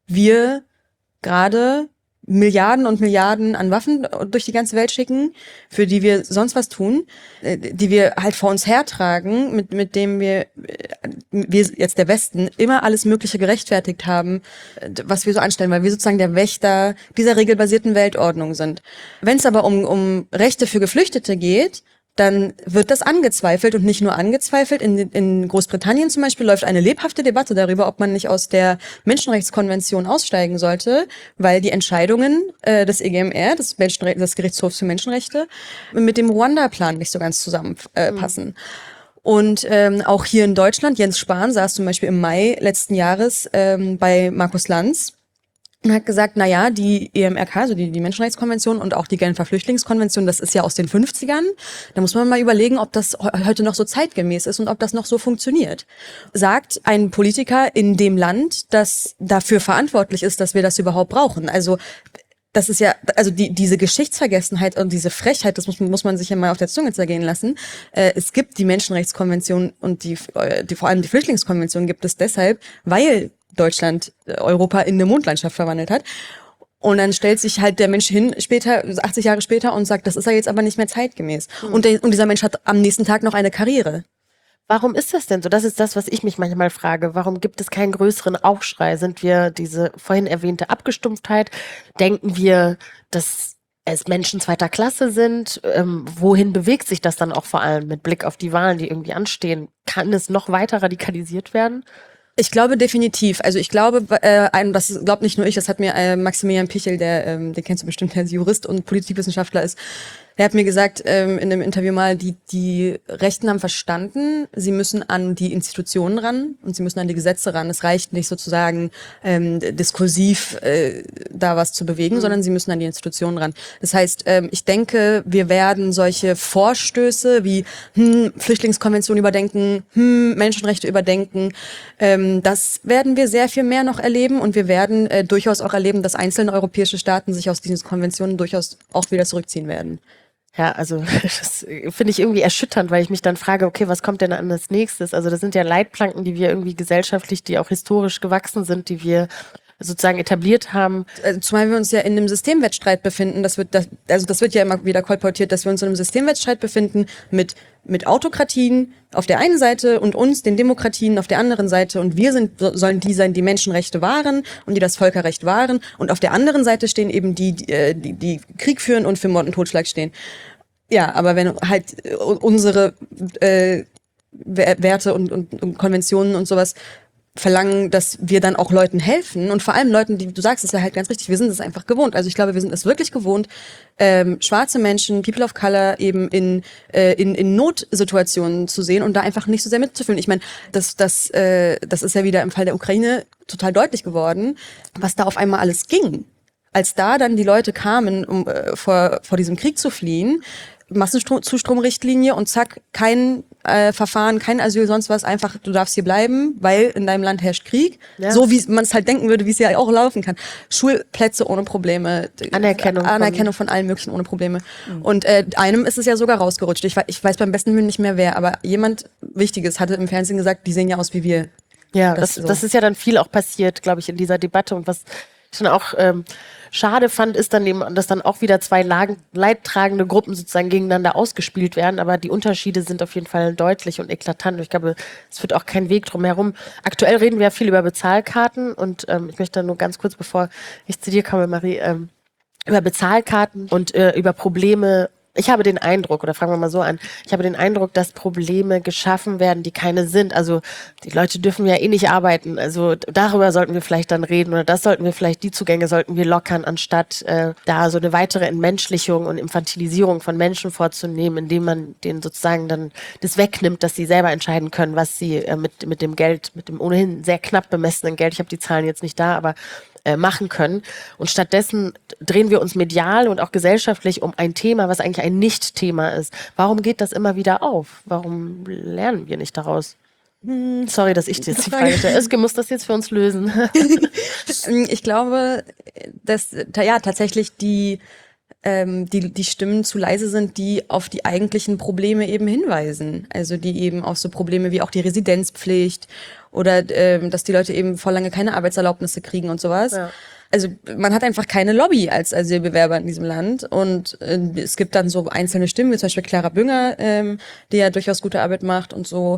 wir gerade Milliarden und Milliarden an Waffen durch die ganze Welt schicken, für die wir sonst was tun, die wir halt vor uns hertragen, mit mit dem wir, wir jetzt der Westen, immer alles Mögliche gerechtfertigt haben, was wir so anstellen, weil wir sozusagen der Wächter dieser regelbasierten Weltordnung sind. Wenn es aber um um Rechte für Geflüchtete geht, dann wird das angezweifelt und nicht nur angezweifelt. In, in Großbritannien zum Beispiel läuft eine lebhafte Debatte darüber, ob man nicht aus der Menschenrechtskonvention aussteigen sollte, weil die Entscheidungen äh, des E G M R, des, Menschenre- des Gerichtshofs für Menschenrechte, mit dem Ruanda-Plan nicht so ganz zusammenpassen. Äh, mhm. Und ähm, auch hier in Deutschland, Jens Spahn saß zum Beispiel im Mai letzten Jahres ähm, bei Markus Lanz und hat gesagt, na ja, die E M R K, also die, die Menschenrechtskonvention und auch die Genfer Flüchtlingskonvention, das ist ja aus den fünfzigern. Da muss man mal überlegen, ob das heute noch so zeitgemäß ist und ob das noch so funktioniert. Sagt ein Politiker in dem Land, das dafür verantwortlich ist, dass wir das überhaupt brauchen. Also das ist ja, also die diese Geschichtsvergessenheit und diese Frechheit, das muss, muss man sich ja mal auf der Zunge zergehen lassen. Äh, es gibt die Menschenrechtskonvention und die, die vor allem die Flüchtlingskonvention gibt es deshalb, weil Deutschland Europa in eine Mondlandschaft verwandelt hat. Und dann stellt sich halt der Mensch hin, später, achtzig Jahre später, und sagt, das ist ja jetzt aber nicht mehr zeitgemäß. Mhm. Und, der, und dieser Mensch hat am nächsten Tag noch eine Karriere. Warum ist das denn so? Das ist das, was ich mich manchmal frage. Warum gibt es keinen größeren Aufschrei? Sind wir diese vorhin erwähnte Abgestumpftheit? Denken wir, dass es Menschen zweiter Klasse sind? Ähm, wohin bewegt sich das dann auch vor allem mit Blick auf die Wahlen, die irgendwie anstehen? Kann es noch weiter radikalisiert werden? Ich glaube definitiv. Also ich glaube, äh, ein, das glaubt nicht nur ich, das hat mir äh, Maximilian Pichel, der, ähm, den kennst du bestimmt, der Jurist und Politikwissenschaftler ist, der hat mir gesagt ähm, in einem Interview mal, die die Rechten haben verstanden, sie müssen an die Institutionen ran und sie müssen an die Gesetze ran. Es reicht nicht sozusagen ähm, diskursiv äh, da was zu bewegen, mhm. sondern sie müssen an die Institutionen ran. Das heißt, ähm, ich denke, wir werden solche Vorstöße wie hm, Flüchtlingskonvention überdenken, hm, Menschenrechte überdenken, ähm, das werden wir sehr viel mehr noch erleben und wir werden äh, durchaus auch erleben, dass einzelne europäische Staaten sich aus diesen Konventionen durchaus auch wieder zurückziehen werden. Ja, also das finde ich irgendwie erschütternd, weil ich mich dann frage, okay, was kommt denn an als nächstes? Also das sind ja Leitplanken, die wir irgendwie gesellschaftlich, die auch historisch gewachsen sind, die wir sozusagen etabliert haben. Also zumal wir uns ja in einem Systemwettstreit befinden, das wird, das, also das wird ja immer wieder kolportiert, dass wir uns in einem Systemwettstreit befinden mit mit Autokratien auf der einen Seite und uns, den Demokratien, auf der anderen Seite. Und wir sind sollen die sein, die Menschenrechte wahren und die das Völkerrecht wahren. Und auf der anderen Seite stehen eben die, die, die, die Krieg führen und für Mord und Totschlag stehen. Ja, aber wenn halt unsere äh, Werte und, und, und Konventionen und sowas verlangen, dass wir dann auch Leuten helfen und vor allem Leuten, die, du sagst es ja halt ganz richtig, wir sind es einfach gewohnt. Also ich glaube, wir sind es wirklich gewohnt, ähm, schwarze Menschen, People of Color eben in äh, in, in Notsituationen zu sehen und da einfach nicht so sehr mitzufühlen. Ich meine, das das äh, das ist ja wieder im Fall der Ukraine total deutlich geworden, was da auf einmal alles ging. Als da dann die Leute kamen, um äh, vor vor diesem Krieg zu fliehen, Massenzustromrichtlinie und zack, kein äh, Verfahren, kein Asyl, sonst was, einfach, du darfst hier bleiben, weil in deinem Land herrscht Krieg. Ja. So wie man es halt denken würde, wie es ja auch laufen kann. Schulplätze ohne Probleme. Anerkennung. Anerkennung von, von allen möglichen ohne Probleme. Mhm. Und äh, einem ist es ja sogar rausgerutscht. Ich, ich weiß beim besten Willen nicht mehr wer, aber jemand Wichtiges hatte im Fernsehen gesagt, die sehen ja aus wie wir. Ja, das, so. das ist ja dann viel auch passiert, glaube ich, in dieser Debatte. Und was ich dann auch ähm, schade fand, ist dann eben, dass dann auch wieder zwei Lagen, leidtragende Gruppen sozusagen gegeneinander ausgespielt werden. Aber die Unterschiede sind auf jeden Fall deutlich und eklatant. Und ich glaube, es führt auch kein Weg drum herum. Aktuell reden wir ja viel über Bezahlkarten. Und ähm, ich möchte nur ganz kurz, bevor ich zu dir komme, Marie, ähm, über Bezahlkarten und äh, über Probleme. Ich habe den Eindruck, oder fangen wir mal so an, ich habe den Eindruck, dass Probleme geschaffen werden, die keine sind. Also die Leute dürfen ja eh nicht arbeiten. Also darüber sollten wir vielleicht dann reden oder das sollten wir vielleicht, die Zugänge sollten wir lockern, anstatt äh, da so eine weitere Entmenschlichung und Infantilisierung von Menschen vorzunehmen, indem man denen sozusagen dann das wegnimmt, dass sie selber entscheiden können, was sie äh, mit, mit dem Geld, mit dem ohnehin sehr knapp bemessenen Geld, ich habe die Zahlen jetzt nicht da, aber äh, machen können. Und stattdessen drehen wir uns medial und auch gesellschaftlich um ein Thema, was eigentlich ein Nicht-Thema ist. Warum geht das immer wieder auf? Warum lernen wir nicht daraus? Hm, sorry, dass ich dir jetzt die Frage stelle. Özge muss das jetzt für uns lösen. Ich glaube, dass ja tatsächlich die ähm, die die Stimmen zu leise sind, die auf die eigentlichen Probleme eben hinweisen. Also die eben auf so Probleme wie auch die Residenzpflicht oder ähm, dass die Leute eben vor lange keine Arbeitserlaubnisse kriegen und sowas. Ja. Also man hat einfach keine Lobby als Asylbewerber in diesem Land und äh, es gibt dann so einzelne Stimmen, wie zum Beispiel Clara Bünger, ähm, die ja durchaus gute Arbeit macht und so.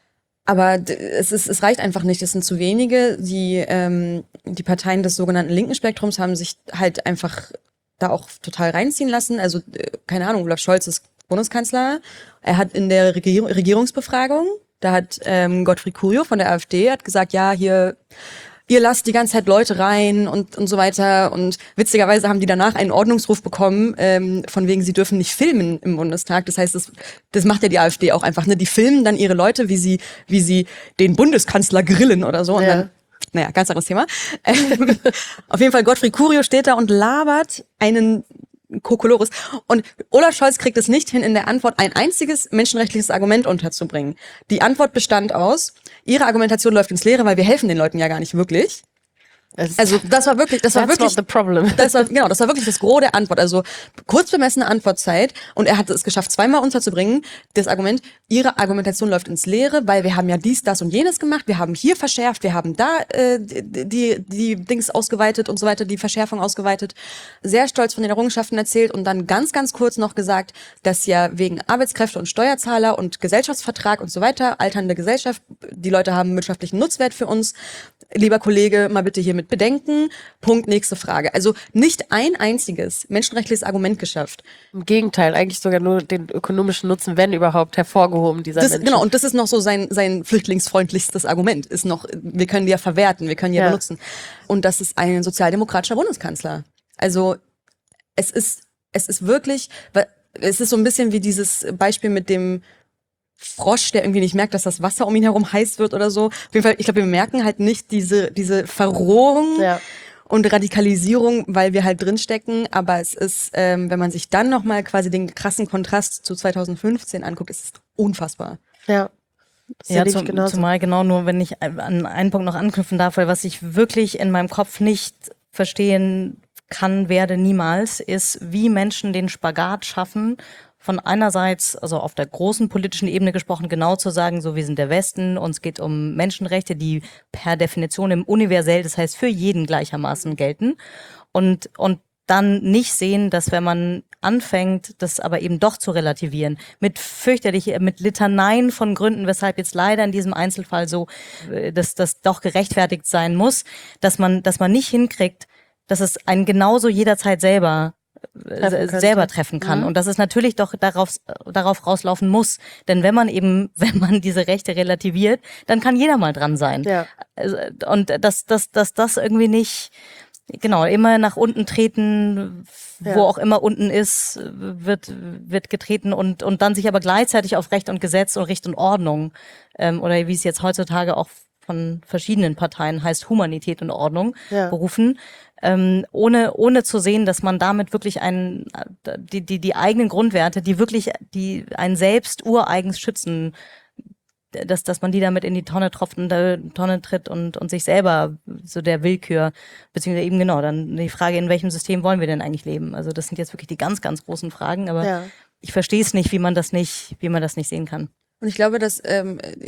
Aber es ist, es reicht einfach nicht. Es sind zu wenige. Die ähm, die Parteien des sogenannten linken Spektrums haben sich halt einfach da auch total reinziehen lassen. Also äh, keine Ahnung, Olaf Scholz ist Bundeskanzler. Er hat in der Regierung, Regierungsbefragung, da hat ähm, Gottfried Curio von der AfD hat gesagt, ja hier ihr lasst die ganze Zeit Leute rein und und so weiter. Und witzigerweise haben die danach einen Ordnungsruf bekommen, ähm, von wegen, sie dürfen nicht filmen im Bundestag. Das heißt, das, das macht ja die AfD auch einfach. Ne? Die filmen dann ihre Leute, wie sie wie sie den Bundeskanzler grillen oder so. Und ja. dann, naja, ganz anderes Thema. Ähm, auf jeden Fall, Gottfried Curio steht da und labert einen Kokolores. Und Olaf Scholz kriegt es nicht hin, in der Antwort ein einziges menschenrechtliches Argument unterzubringen. Die Antwort bestand aus, ihre Argumentation läuft ins Leere, weil wir helfen den Leuten ja gar nicht wirklich. Also das war wirklich, das war wirklich, the problem. das war genau, das war wirklich das Gros der Antwort. Also kurz bemessene Antwortzeit und er hat es geschafft, zweimal unterzubringen. Das Argument, ihre Argumentation läuft ins Leere, weil wir haben ja dies, das und jenes gemacht. Wir haben hier verschärft, wir haben da äh, die, die die Dings ausgeweitet und so weiter, die Verschärfung ausgeweitet. Sehr stolz von den Errungenschaften erzählt und dann ganz, ganz kurz noch gesagt, dass ja wegen Arbeitskräfte und Steuerzahler und Gesellschaftsvertrag und so weiter, alternde Gesellschaft, die Leute haben wirtschaftlichen Nutzwert für uns. Lieber Kollege, mal bitte hier mit bedenken. Punkt, nächste Frage. Also nicht ein einziges menschenrechtliches Argument geschafft. Im Gegenteil, eigentlich sogar nur den ökonomischen Nutzen, wenn überhaupt, hervorgehoben dieser das, Menschen. Genau, und das ist noch so sein sein flüchtlingsfreundlichstes Argument. Ist noch, wir können die ja verwerten, wir können die ja, ja benutzen. Und das ist ein sozialdemokratischer Bundeskanzler. Also es ist es ist wirklich, es ist so ein bisschen wie dieses Beispiel mit dem Frosch, der irgendwie nicht merkt, dass das Wasser um ihn herum heiß wird oder so. Auf jeden Fall, ich glaube, wir merken halt nicht diese diese Verrohung ja. und Radikalisierung, weil wir halt drinstecken. Aber es ist, ähm, wenn man sich dann nochmal quasi den krassen Kontrast zu zweitausendfünfzehn anguckt, ist es unfassbar. Ja. Das ja, zum, zumal genau nur, wenn ich an einen Punkt noch anknüpfen darf, weil was ich wirklich in meinem Kopf nicht verstehen kann, werde niemals, ist, wie Menschen den Spagat schaffen, von einerseits, also auf der großen politischen Ebene gesprochen, genau zu sagen, so wir sind der Westen, uns geht um Menschenrechte, die per Definition im universell, das heißt für jeden gleichermaßen gelten und und dann nicht sehen, dass wenn man anfängt, das aber eben doch zu relativieren, mit fürchterlich, mit Litaneien von Gründen, weshalb jetzt leider in diesem Einzelfall so, dass das doch gerechtfertigt sein muss, dass man, dass man nicht hinkriegt, dass es einen genauso jederzeit selber treffen selber treffen kann. Mhm. Und dass es natürlich doch darauf, darauf rauslaufen muss. Denn wenn man eben, wenn man diese Rechte relativiert, dann kann jeder mal dran sein. Ja. Und dass, dass, dass das irgendwie nicht, genau, immer nach unten treten, ja. wo auch immer unten ist, wird, wird getreten und, und dann sich aber gleichzeitig auf Recht und Gesetz und Recht und Ordnung, ähm, oder wie es jetzt heutzutage auch von verschiedenen Parteien heißt, Humanität und Ordnung ja. berufen, ähm, ohne ohne zu sehen, dass man damit wirklich einen die die die eigenen Grundwerte, die wirklich die einen selbst ureigens schützen, dass dass man die damit in die Tonne tropft und da Tonne tritt und und sich selber so der Willkür, beziehungsweise eben genau dann die Frage, in welchem System wollen wir denn eigentlich leben? Also das sind jetzt wirklich die ganz ganz großen Fragen, aber ja. ich verstehe es nicht, wie man das nicht wie man das nicht sehen kann. Und ich glaube, dass ähm,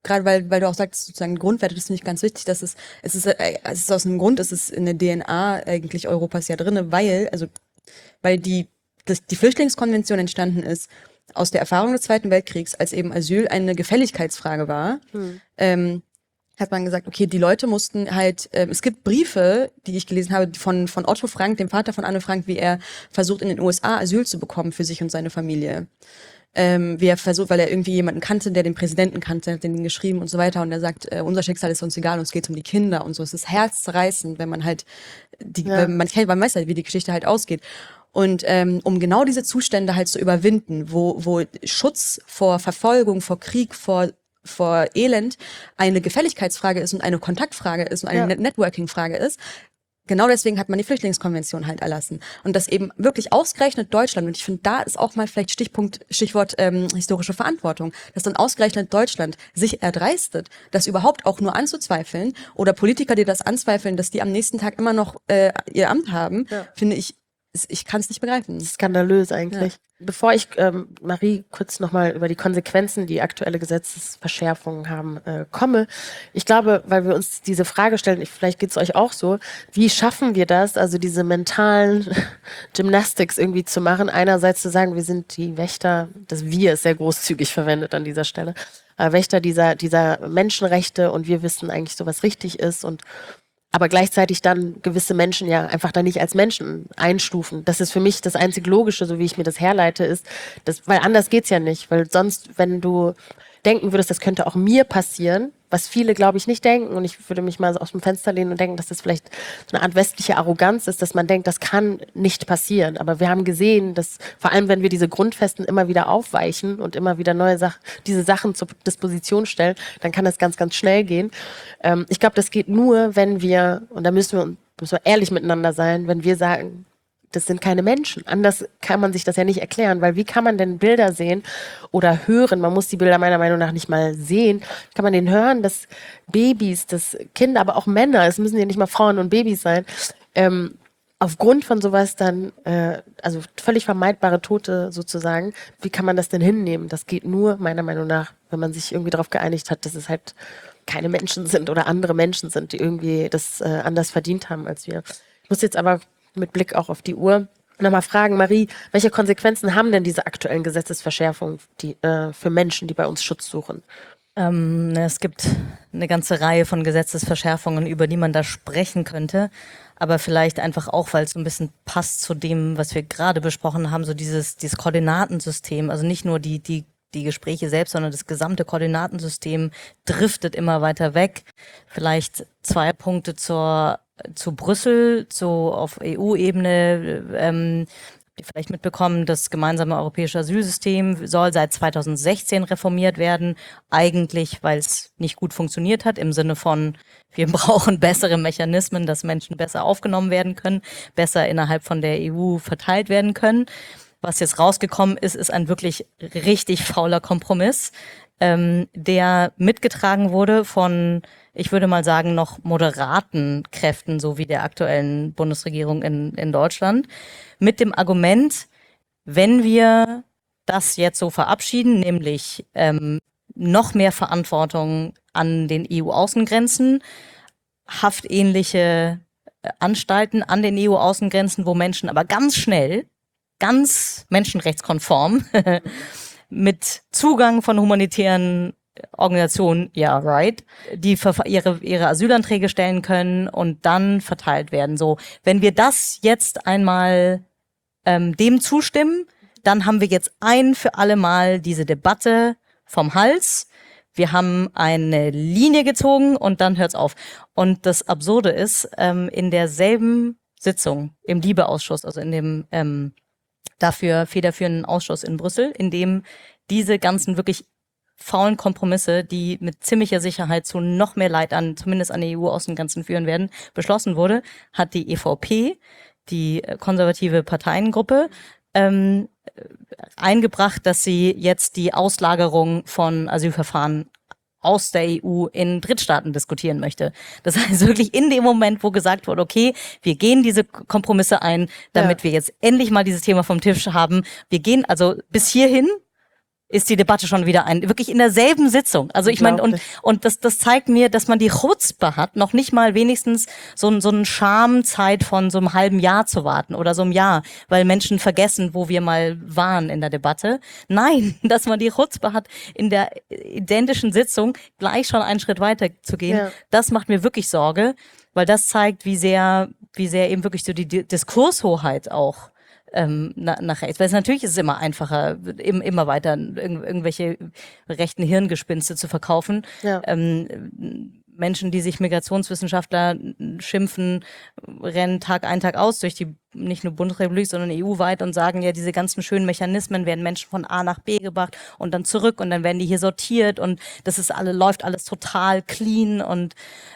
gerade weil, weil du auch sagst, sozusagen Grundwerte, das finde ich ganz wichtig, dass es, es ist, äh, es ist aus einem Grund, es ist in der D N A eigentlich Europas ja drinne, weil, also, weil die, das, die Flüchtlingskonvention entstanden ist aus der Erfahrung des Zweiten Weltkriegs, als eben Asyl eine Gefälligkeitsfrage war, hm. ähm, hat man gesagt, okay, die Leute mussten halt, äh, es gibt Briefe, die ich gelesen habe, von, von Otto Frank, dem Vater von Anne Frank, wie er versucht, in den U S A Asyl zu bekommen für sich und seine Familie. Ähm, wie er versucht, weil er irgendwie jemanden kannte, der den Präsidenten kannte, hat den geschrieben und so weiter, und er sagt, äh, unser Schicksal ist uns egal, uns geht um die Kinder und so. Es ist herzzerreißend, wenn man halt, die, ja. wenn man kennt, man weiß halt, wie die Geschichte halt ausgeht. Und ähm, um genau diese Zustände halt zu überwinden, wo, wo Schutz vor Verfolgung, vor Krieg, vor vor Elend eine Gefälligkeitsfrage ist und eine Kontaktfrage ist und eine ja. Networking-Frage ist. Genau deswegen hat man die Flüchtlingskonvention halt erlassen. Und das eben wirklich ausgerechnet Deutschland, und ich finde, da ist auch mal vielleicht Stichpunkt, Stichwort ähm, historische Verantwortung, dass dann ausgerechnet Deutschland sich erdreistet, das überhaupt auch nur anzuzweifeln, oder Politiker, die das anzweifeln, dass die am nächsten Tag immer noch äh, ihr Amt haben, ja. finde ich, ich kann es nicht begreifen. Skandalös eigentlich. Ja. Bevor ich, ähm, Marie, kurz nochmal über die Konsequenzen, die aktuelle Gesetzesverschärfungen haben, äh, komme. Ich glaube, weil wir uns diese Frage stellen, vielleicht geht es euch auch so, wie schaffen wir das, also diese mentalen Gymnastics irgendwie zu machen? Einerseits zu sagen, wir sind die Wächter, das Wir ist sehr großzügig verwendet an dieser Stelle, äh, Wächter dieser, dieser Menschenrechte, und wir wissen eigentlich so, was richtig ist, und aber gleichzeitig dann gewisse Menschen ja einfach dann nicht als Menschen einstufen. Das ist für mich das einzig Logische, so wie ich mir das herleite, ist, dass, weil anders geht's ja nicht. Weil sonst, wenn du denken würdest, das könnte auch mir passieren, was viele, glaube ich, nicht denken, und ich würde mich mal so aus dem Fenster lehnen und denken, dass das vielleicht so eine Art westliche Arroganz ist, dass man denkt, das kann nicht passieren. Aber wir haben gesehen, dass vor allem, wenn wir diese Grundfesten immer wieder aufweichen und immer wieder neue Sachen, diese Sachen zur Disposition stellen, dann kann das ganz, ganz schnell gehen. Ähm, ich glaube, das geht nur, wenn wir, und da müssen wir, müssen wir ehrlich miteinander sein, wenn wir sagen, das sind keine Menschen. Anders kann man sich das ja nicht erklären, weil wie kann man denn Bilder sehen oder hören? Man muss die Bilder meiner Meinung nach nicht mal sehen. Kann man den hören, dass Babys, dass Kinder, aber auch Männer, es müssen ja nicht mal Frauen und Babys sein, ähm, aufgrund von sowas dann, äh, also völlig vermeidbare Tote sozusagen, wie kann man das denn hinnehmen? Das geht nur, meiner Meinung nach, wenn man sich irgendwie darauf geeinigt hat, dass es halt keine Menschen sind oder andere Menschen sind, die irgendwie das äh, anders verdient haben als wir. Ich muss jetzt aber mit Blick auch auf die Uhr nochmal fragen, Marie, welche Konsequenzen haben denn diese aktuellen Gesetzesverschärfungen die, äh, für Menschen, die bei uns Schutz suchen? Ähm, es gibt eine ganze Reihe von Gesetzesverschärfungen, über die man da sprechen könnte, aber vielleicht einfach auch, weil es so ein bisschen passt zu dem, was wir gerade besprochen haben, so dieses, dieses Koordinatensystem, also nicht nur die, die die Gespräche selbst, sondern das gesamte Koordinatensystem driftet immer weiter weg. Vielleicht zwei Punkte zur zu Brüssel, zu auf E U-Ebene, ähm, habt ihr vielleicht mitbekommen, das gemeinsame europäische Asylsystem soll seit zweitausendsechzehn reformiert werden, eigentlich, weil es nicht gut funktioniert hat, im Sinne von, wir brauchen bessere Mechanismen, dass Menschen besser aufgenommen werden können, besser innerhalb von der E U verteilt werden können. Was jetzt rausgekommen ist, ist ein wirklich richtig fauler Kompromiss, ähm, der mitgetragen wurde von, ich würde mal sagen, noch moderaten Kräften, so wie der aktuellen Bundesregierung in, in Deutschland, mit dem Argument, wenn wir das jetzt so verabschieden, nämlich ähm, noch mehr Verantwortung an den E U-Außengrenzen, haftähnliche Anstalten an den E U-Außengrenzen, wo Menschen aber ganz schnell, ganz menschenrechtskonform mit Zugang von humanitären Organisationen, ja, right, die ihre, ihre Asylanträge stellen können und dann verteilt werden. So, wenn wir das jetzt einmal ähm, dem zustimmen, dann haben wir jetzt ein für alle Mal diese Debatte vom Hals. Wir haben eine Linie gezogen und dann hört's auf. Und das Absurde ist, ähm, in derselben Sitzung im Libe-Ausschuss, also in dem ähm, dafür federführenden Ausschuss in Brüssel, in dem diese ganzen wirklich faulen Kompromisse, die mit ziemlicher Sicherheit zu noch mehr Leid an, zumindest an E U-Außengrenzen führen werden, beschlossen wurde, hat die E V P, die konservative Parteiengruppe, ähm, eingebracht, dass sie jetzt die Auslagerung von Asylverfahren aus der E U in Drittstaaten diskutieren möchte. Das heißt wirklich in dem Moment, wo gesagt wurde, okay, wir gehen diese Kompromisse ein, damit ja. wir jetzt endlich mal dieses Thema vom Tisch haben. Wir gehen also bis hierhin ist die Debatte schon wieder ein, wirklich in derselben Sitzung. Also ich meine, und, und das, das zeigt mir, dass man die Chutzpe hat, noch nicht mal wenigstens so, ein, so eine Schamzeit von so einem halben Jahr zu warten oder so einem Jahr, weil Menschen vergessen, wo wir mal waren in der Debatte. Nein, dass man die Chutzpe hat, in der identischen Sitzung gleich schon einen Schritt weiter zu gehen, ja. Das macht mir wirklich Sorge, weil das zeigt, wie sehr, wie sehr eben wirklich so die Diskurshoheit auch Ähm, nach, nach rechts. Weil es natürlich ist es immer einfacher, im, immer weiter irg- irgendwelche rechten Hirngespinste zu verkaufen. Ja. Ähm, Menschen, die sich Migrationswissenschaftler schimpfen, rennen Tag ein, Tag aus durch die, nicht nur Bundesrepublik, sondern E U-weit und sagen, ja, diese ganzen schönen Mechanismen werden Menschen von A nach B gebracht und dann zurück und dann werden die hier sortiert und das ist alle, läuft alles total clean und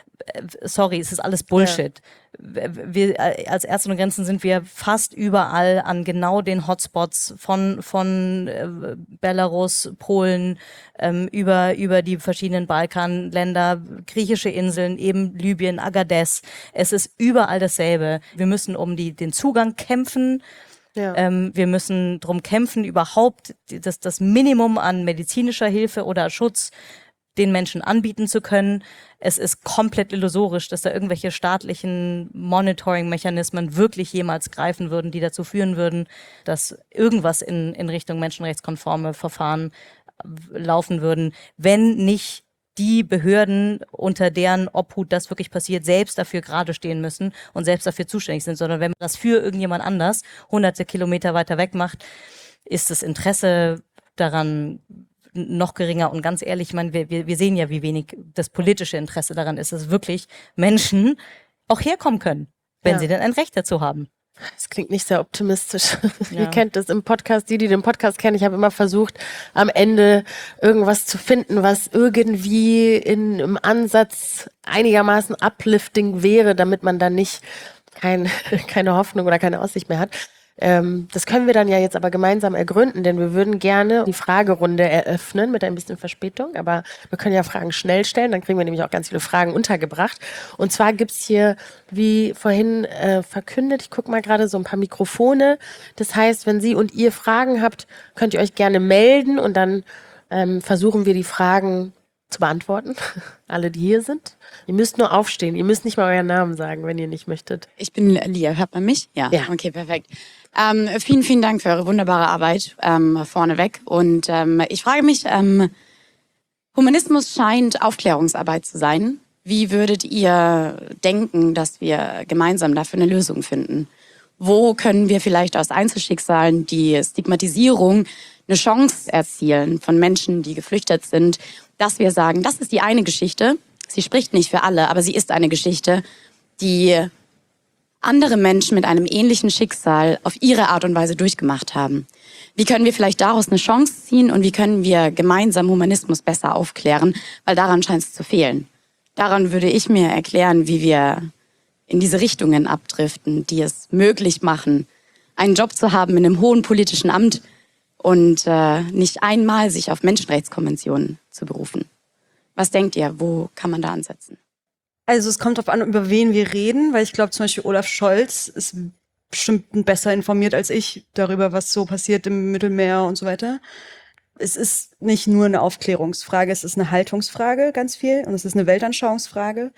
sorry, es ist alles Bullshit. Ja. Wir als Ärzte ohne Grenzen sind wir fast überall an genau den Hotspots von von äh, Belarus, Polen, ähm, über über die verschiedenen Balkanländer, griechische Inseln, eben Libyen, Agadez. Es ist überall dasselbe. Wir müssen um die den Zugang kämpfen. Ja. Ähm, wir müssen drum kämpfen, überhaupt das, das Minimum an medizinischer Hilfe oder Schutz den Menschen anbieten zu können. Es ist komplett illusorisch, dass da irgendwelche staatlichen Monitoring-Mechanismen wirklich jemals greifen würden, die dazu führen würden, dass irgendwas in, in Richtung menschenrechtskonforme Verfahren laufen würden, wenn nicht die Behörden, unter deren Obhut das wirklich passiert, selbst dafür gerade stehen müssen und selbst dafür zuständig sind, sondern wenn man das für irgendjemand anders hunderte Kilometer weiter weg macht, ist das Interesse daran noch geringer. Und ganz ehrlich, ich meine, wir, wir sehen ja, wie wenig das politische Interesse daran ist, dass wirklich Menschen auch herkommen können, wenn ja. sie denn ein Recht dazu haben. Das klingt nicht sehr optimistisch. Ja. Ihr kennt das im Podcast, die, die den Podcast kennen. Ich habe immer versucht, am Ende irgendwas zu finden, was irgendwie in, im Ansatz einigermaßen uplifting wäre, damit man dann nicht kein, keine Hoffnung oder keine Aussicht mehr hat. Ähm, das können wir dann ja jetzt aber gemeinsam ergründen, denn wir würden gerne die Fragerunde eröffnen mit ein bisschen Verspätung, aber wir können ja Fragen schnell stellen, dann kriegen wir nämlich auch ganz viele Fragen untergebracht. Und zwar gibt's hier, wie vorhin äh, verkündet, ich gucke mal gerade so ein paar Mikrofone. Das heißt, wenn Sie und ihr Fragen habt, könnt ihr euch gerne melden und dann ähm, versuchen wir die Fragen zu beantworten, alle, die hier sind. Ihr müsst nur aufstehen, ihr müsst nicht mal euren Namen sagen, wenn ihr nicht möchtet. Ich bin Lia, hört man mich? Ja, ja. Okay, perfekt. Ähm, vielen, vielen Dank für eure wunderbare Arbeit ähm, vorneweg. Und ähm, ich frage mich, ähm, Humanismus scheint Aufklärungsarbeit zu sein. Wie würdet ihr denken, dass wir gemeinsam dafür eine Lösung finden? Wo können wir vielleicht aus Einzelschicksalen die Stigmatisierung eine Chance erzielen von Menschen, die geflüchtet sind, dass wir sagen, das ist die eine Geschichte, sie spricht nicht für alle, aber sie ist eine Geschichte, die andere Menschen mit einem ähnlichen Schicksal auf ihre Art und Weise durchgemacht haben. Wie können wir vielleicht daraus eine Chance ziehen und wie können wir gemeinsam Humanismus besser aufklären, weil daran scheint es zu fehlen. Daran würde ich mir erklären, wie wir in diese Richtungen abdriften, die es möglich machen, einen Job zu haben in einem hohen politischen Amt und äh, nicht einmal sich auf Menschenrechtskonventionen zu berufen. Was denkt ihr, wo kann man da ansetzen? Also es kommt darauf an, über wen wir reden, weil ich glaube zum Beispiel Olaf Scholz ist bestimmt besser informiert als ich darüber, was so passiert im Mittelmeer und so weiter. Es ist nicht nur eine Aufklärungsfrage, es ist eine Haltungsfrage ganz viel und es ist eine Weltanschauungsfrage.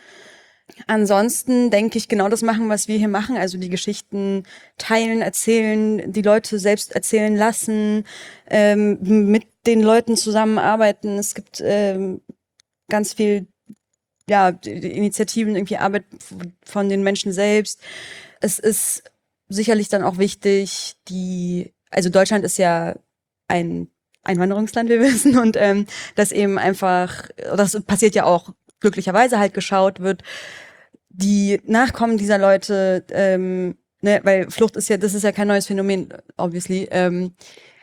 Ansonsten denke ich, genau das machen, was wir hier machen, also die Geschichten teilen, erzählen, die Leute selbst erzählen lassen, ähm, mit den Leuten zusammenarbeiten. Es gibt ähm, ganz viel ja, Initiativen, irgendwie Arbeit von den Menschen selbst. Es ist sicherlich dann auch wichtig, die, also Deutschland ist ja ein Einwanderungsland, wir wissen, und ähm, dass eben einfach, das passiert ja auch glücklicherweise halt geschaut wird, die Nachkommen dieser Leute, ähm, ne, weil Flucht ist ja, das ist ja kein neues Phänomen, obviously, ähm,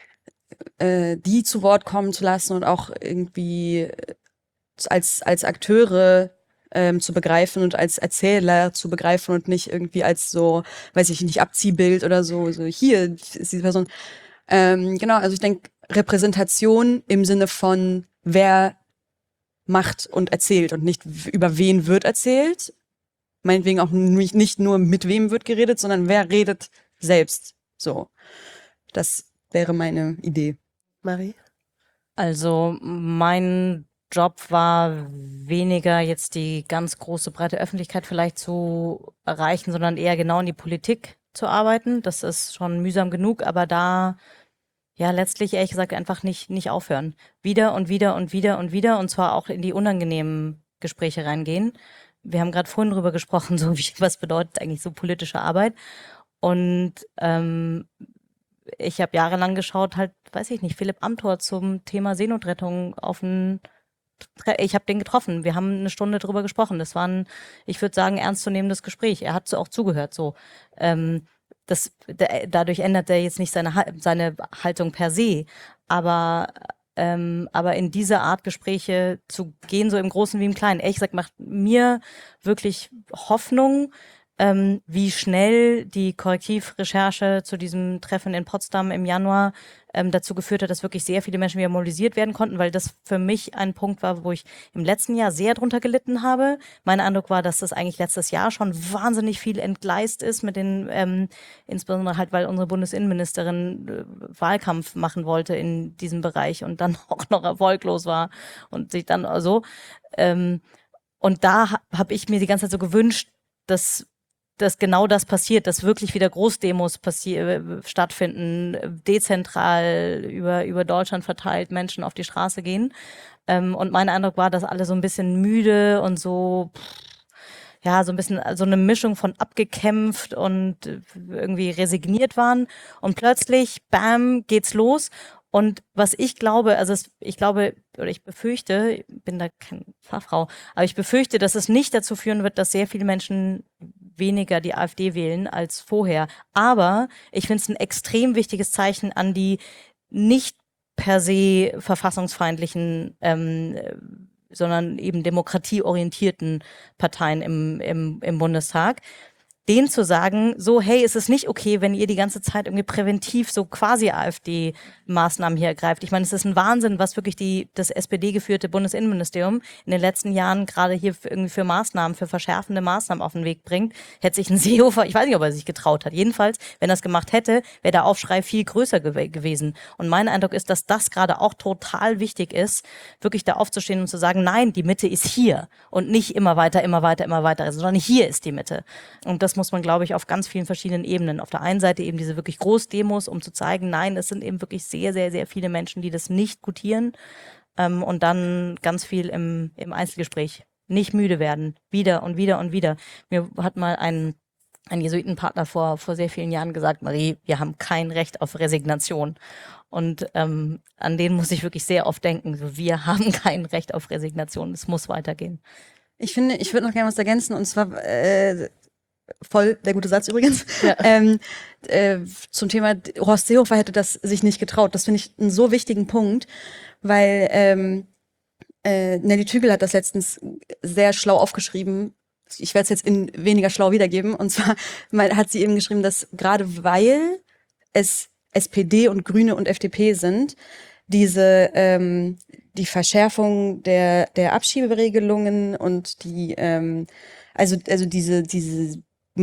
äh, die zu Wort kommen zu lassen und auch irgendwie als als Akteure ähm, zu begreifen und als Erzähler zu begreifen und nicht irgendwie als so, weiß ich nicht, Abziehbild oder so, so hier ist diese Person. Ähm, genau, also ich denke, Repräsentation im Sinne von wer macht und erzählt und nicht über wen wird erzählt. Meinetwegen auch nicht nur mit wem wird geredet, sondern wer redet selbst. So, das wäre meine Idee. Marie? Also mein Job war weniger jetzt die ganz große breite Öffentlichkeit vielleicht zu erreichen, sondern eher genau in die Politik zu arbeiten. Das ist schon mühsam genug, aber da ja letztlich ehrlich gesagt einfach nicht, nicht aufhören. Wieder und wieder und wieder und wieder und zwar auch in die unangenehmen Gespräche reingehen. Wir haben gerade vorhin drüber gesprochen, so wie was bedeutet eigentlich so politische Arbeit. Und ähm, ich habe jahrelang geschaut, halt, weiß ich nicht, Philipp Amthor zum Thema Seenotrettung auf ein Ich habe den getroffen. Wir haben eine Stunde drüber gesprochen. Das war ein, ich würde sagen, ernstzunehmendes Gespräch. Er hat so auch zugehört. So, ähm, das, der, dadurch ändert er jetzt nicht seine seine Haltung per se, aber ähm, aber in diese Art Gespräche zu gehen, so im Großen wie im Kleinen, ehrlich gesagt, macht mir wirklich Hoffnung, ähm, wie schnell die Korrektivrecherche zu diesem Treffen in Potsdam im Januar ähm, dazu geführt hat, dass wirklich sehr viele Menschen wieder mobilisiert werden konnten, weil das für mich ein Punkt war, wo ich im letzten Jahr sehr drunter gelitten habe. Mein Eindruck war, dass das eigentlich letztes Jahr schon wahnsinnig viel entgleist ist mit den, ähm, insbesondere halt, weil unsere Bundesinnenministerin äh, Wahlkampf machen wollte in diesem Bereich und dann auch noch erfolglos war und sich dann so. Ähm, und da ha- habe ich mir die ganze Zeit so gewünscht, dass dass genau das passiert, dass wirklich wieder Großdemos passi- stattfinden, dezentral über, über Deutschland verteilt Menschen auf die Straße gehen. Ähm, und mein Eindruck war, dass alle so ein bisschen müde und so, ja, so ein bisschen so eine Mischung von abgekämpft und irgendwie resigniert waren. Und plötzlich, bam, geht's los. Und was ich glaube, also es, ich glaube, oder ich befürchte, ich bin da keine Fachfrau, aber ich befürchte, dass es nicht dazu führen wird, dass sehr viele Menschen weniger die AfD wählen als vorher. Aber ich finde es ein extrem wichtiges Zeichen an die nicht per se verfassungsfeindlichen, ähm, sondern eben demokratieorientierten Parteien im, im, im Bundestag, denen zu sagen, so, hey, es ist nicht okay, wenn ihr die ganze Zeit irgendwie präventiv so quasi AfD-Maßnahmen hier ergreift. Ich meine, es ist ein Wahnsinn, was wirklich die das S P D-geführte Bundesinnenministerium in den letzten Jahren gerade hier für, irgendwie für Maßnahmen, für verschärfende Maßnahmen auf den Weg bringt. Hätte sich ein Seehofer, ich weiß nicht, ob er sich getraut hat. Jedenfalls, wenn er es gemacht hätte, wäre der Aufschrei viel größer gew- gewesen. Und mein Eindruck ist, dass das gerade auch total wichtig ist, wirklich da aufzustehen und zu sagen, nein, die Mitte ist hier und nicht immer weiter, immer weiter, immer weiter, sondern hier ist die Mitte. Und das muss man, glaube ich, auf ganz vielen verschiedenen Ebenen. Auf der einen Seite eben diese wirklich Großdemos, um zu zeigen, nein, es sind eben wirklich sehr, sehr, sehr viele Menschen, die das nicht gutieren. Ähm, und dann ganz viel im, im Einzelgespräch. Nicht müde werden. Wieder und wieder und wieder. Mir hat mal ein, ein Jesuitenpartner vor, vor sehr vielen Jahren gesagt, Marie, wir haben kein Recht auf Resignation. Und ähm, an den muss ich wirklich sehr oft denken. So, wir haben kein Recht auf Resignation. Es muss weitergehen. Ich finde, ich würde noch gerne was ergänzen, und zwar äh, voll der gute Satz übrigens. Ja. Ähm, äh, zum Thema Horst Seehofer hätte das sich nicht getraut. Das finde ich einen so wichtigen Punkt, weil ähm, äh, Nelly Tügel hat das letztens sehr schlau aufgeschrieben. Ich werde es jetzt in weniger schlau wiedergeben. Und zwar mal, hat sie eben geschrieben, dass gerade weil es S P D und Grüne und F D P sind, diese ähm, die Verschärfung der der Abschieberegelungen und die ähm, also also diese diese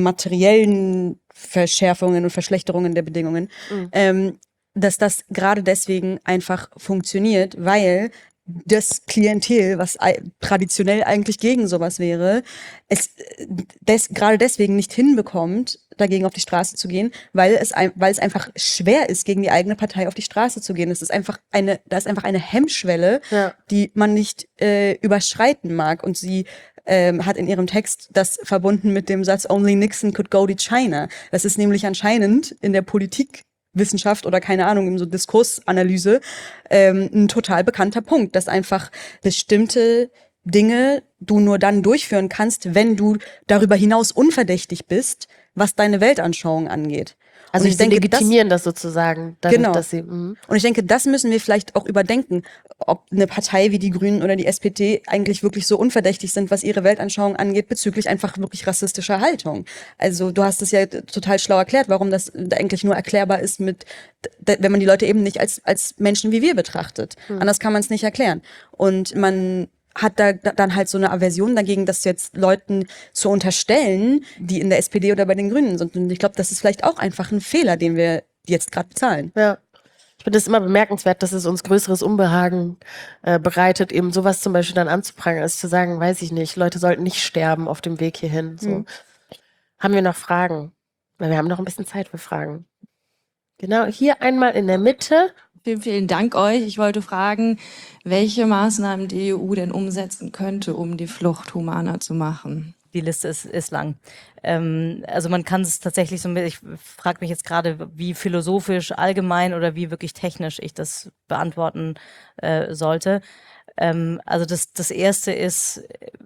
materiellen Verschärfungen und Verschlechterungen der Bedingungen, mhm. ähm, dass das gerade deswegen einfach funktioniert, weil das Klientel, was traditionell eigentlich gegen sowas wäre, es des, gerade deswegen nicht hinbekommt, dagegen auf die Straße zu gehen, weil es, weil es einfach schwer ist, gegen die eigene Partei auf die Straße zu gehen. Es ist einfach eine, da ist einfach eine Hemmschwelle, ja. die man nicht äh, überschreiten mag. Und sie ähm, hat in ihrem Text das verbunden mit dem Satz "Only Nixon could go to China". Das ist nämlich anscheinend in der Politik Wissenschaft oder keine Ahnung, in so Diskursanalyse ähm, ein total bekannter Punkt, dass einfach bestimmte Dinge du nur dann durchführen kannst, wenn du darüber hinaus unverdächtig bist, was deine Weltanschauung angeht. Also und ich denke, legitimieren das, das sozusagen. Dadurch, genau. Dass sie, mm. Und ich denke, das müssen wir vielleicht auch überdenken, ob eine Partei wie die Grünen oder die S P D eigentlich wirklich so unverdächtig sind, was ihre Weltanschauung angeht, bezüglich einfach wirklich rassistischer Haltung. Also du hast es ja total schlau erklärt, warum das eigentlich nur erklärbar ist mit, wenn man die Leute eben nicht als als Menschen wie wir betrachtet. Hm. Anders kann man es nicht erklären. Und man hat da dann halt so eine Aversion dagegen, das jetzt Leuten zu unterstellen, die in der S P D oder bei den Grünen sind. Und ich glaube, das ist vielleicht auch einfach ein Fehler, den wir jetzt gerade bezahlen. Ja. finde es immer bemerkenswert, dass es uns größeres Unbehagen äh, bereitet, eben sowas zum Beispiel dann anzuprangern, als zu sagen, weiß ich nicht, Leute sollten nicht sterben auf dem Weg hierhin. So. Mhm. Haben wir noch Fragen? Weil wir haben noch ein bisschen Zeit für Fragen. Genau, hier einmal in der Mitte. Vielen, vielen Dank euch. Ich wollte fragen, welche Maßnahmen die E U denn umsetzen könnte, um die Flucht humaner zu machen. Die Liste ist, ist lang. Ähm, also man kann es tatsächlich so, ich frage mich jetzt gerade, wie philosophisch allgemein oder wie wirklich technisch ich das beantworten äh, sollte. Ähm, also das, das erste ist,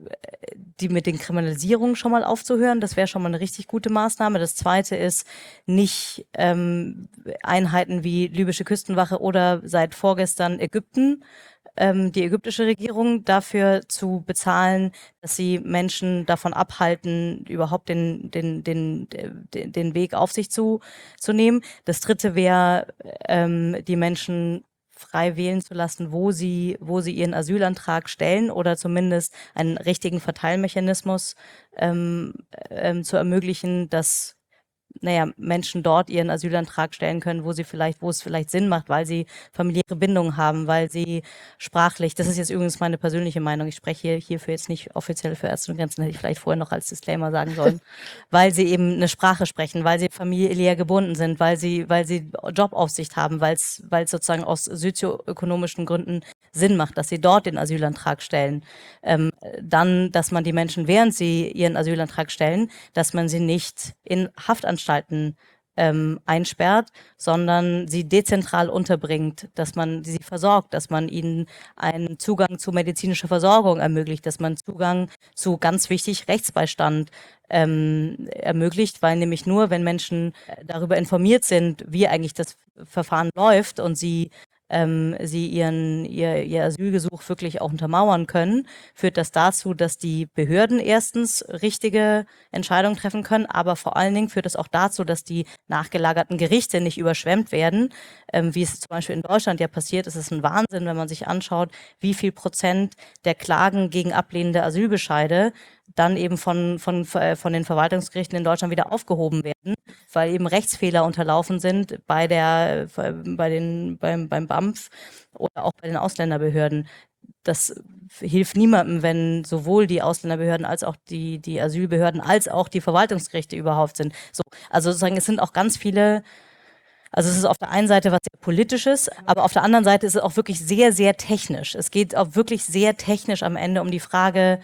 die mit den Kriminalisierungen schon mal aufzuhören. Das wäre schon mal eine richtig gute Maßnahme. Das zweite ist, nicht ähm, Einheiten wie libysche Küstenwache oder seit vorgestern Ägypten, ähm, die ägyptische Regierung dafür zu bezahlen, dass sie Menschen davon abhalten, überhaupt den, den, den, den, den Weg auf sich zu, zu nehmen. Das dritte wäre, ähm, die Menschen frei wählen zu lassen, wo sie, wo sie ihren Asylantrag stellen oder zumindest einen richtigen Verteilmechanismus ähm, ähm, zu ermöglichen, dass naja, Menschen dort ihren Asylantrag stellen können, wo sie vielleicht, wo es vielleicht Sinn macht, weil sie familiäre Bindungen haben, weil sie sprachlich, das ist jetzt übrigens meine persönliche Meinung, ich spreche hier, hierfür jetzt nicht offiziell für Ärzte ohne Grenzen, hätte ich vielleicht vorher noch als Disclaimer sagen sollen, weil sie eben eine Sprache sprechen, weil sie familiär gebunden sind, weil sie, weil sie Jobaufsicht haben, weil es, weil es sozusagen aus sozioökonomischen Gründen Sinn macht, dass sie dort den Asylantrag stellen. Ähm, dann, dass man die Menschen, während sie ihren Asylantrag stellen, dass man sie nicht in Haftanstalten ähm, einsperrt, sondern sie dezentral unterbringt, dass man sie versorgt, dass man ihnen einen Zugang zu medizinischer Versorgung ermöglicht, dass man Zugang zu, ganz wichtig, Rechtsbeistand ähm, ermöglicht, weil nämlich nur, wenn Menschen darüber informiert sind, wie eigentlich das Verfahren läuft und sie ähm, sie ihren, ihr, ihr Asylgesuch wirklich auch untermauern können, führt das dazu, dass die Behörden erstens richtige Entscheidungen treffen können, aber vor allen Dingen führt es auch dazu, dass die nachgelagerten Gerichte nicht überschwemmt werden, ähm, wie es zum Beispiel in Deutschland ja passiert. Es ist ein Wahnsinn, wenn man sich anschaut, wie viel Prozent der Klagen gegen ablehnende Asylbescheide dann eben von, von, von den Verwaltungsgerichten in Deutschland wieder aufgehoben werden, weil eben Rechtsfehler unterlaufen sind bei der, bei den, beim, beim B A M F oder auch bei den Ausländerbehörden. Das hilft niemandem, wenn sowohl die Ausländerbehörden als auch die, die Asylbehörden als auch die Verwaltungsgerichte überhaupt sind. So, also sozusagen, es sind auch ganz viele. Also es ist auf der einen Seite was sehr Politisches, aber auf der anderen Seite ist es auch wirklich sehr, sehr technisch. Es geht auch wirklich sehr technisch am Ende um die Frage,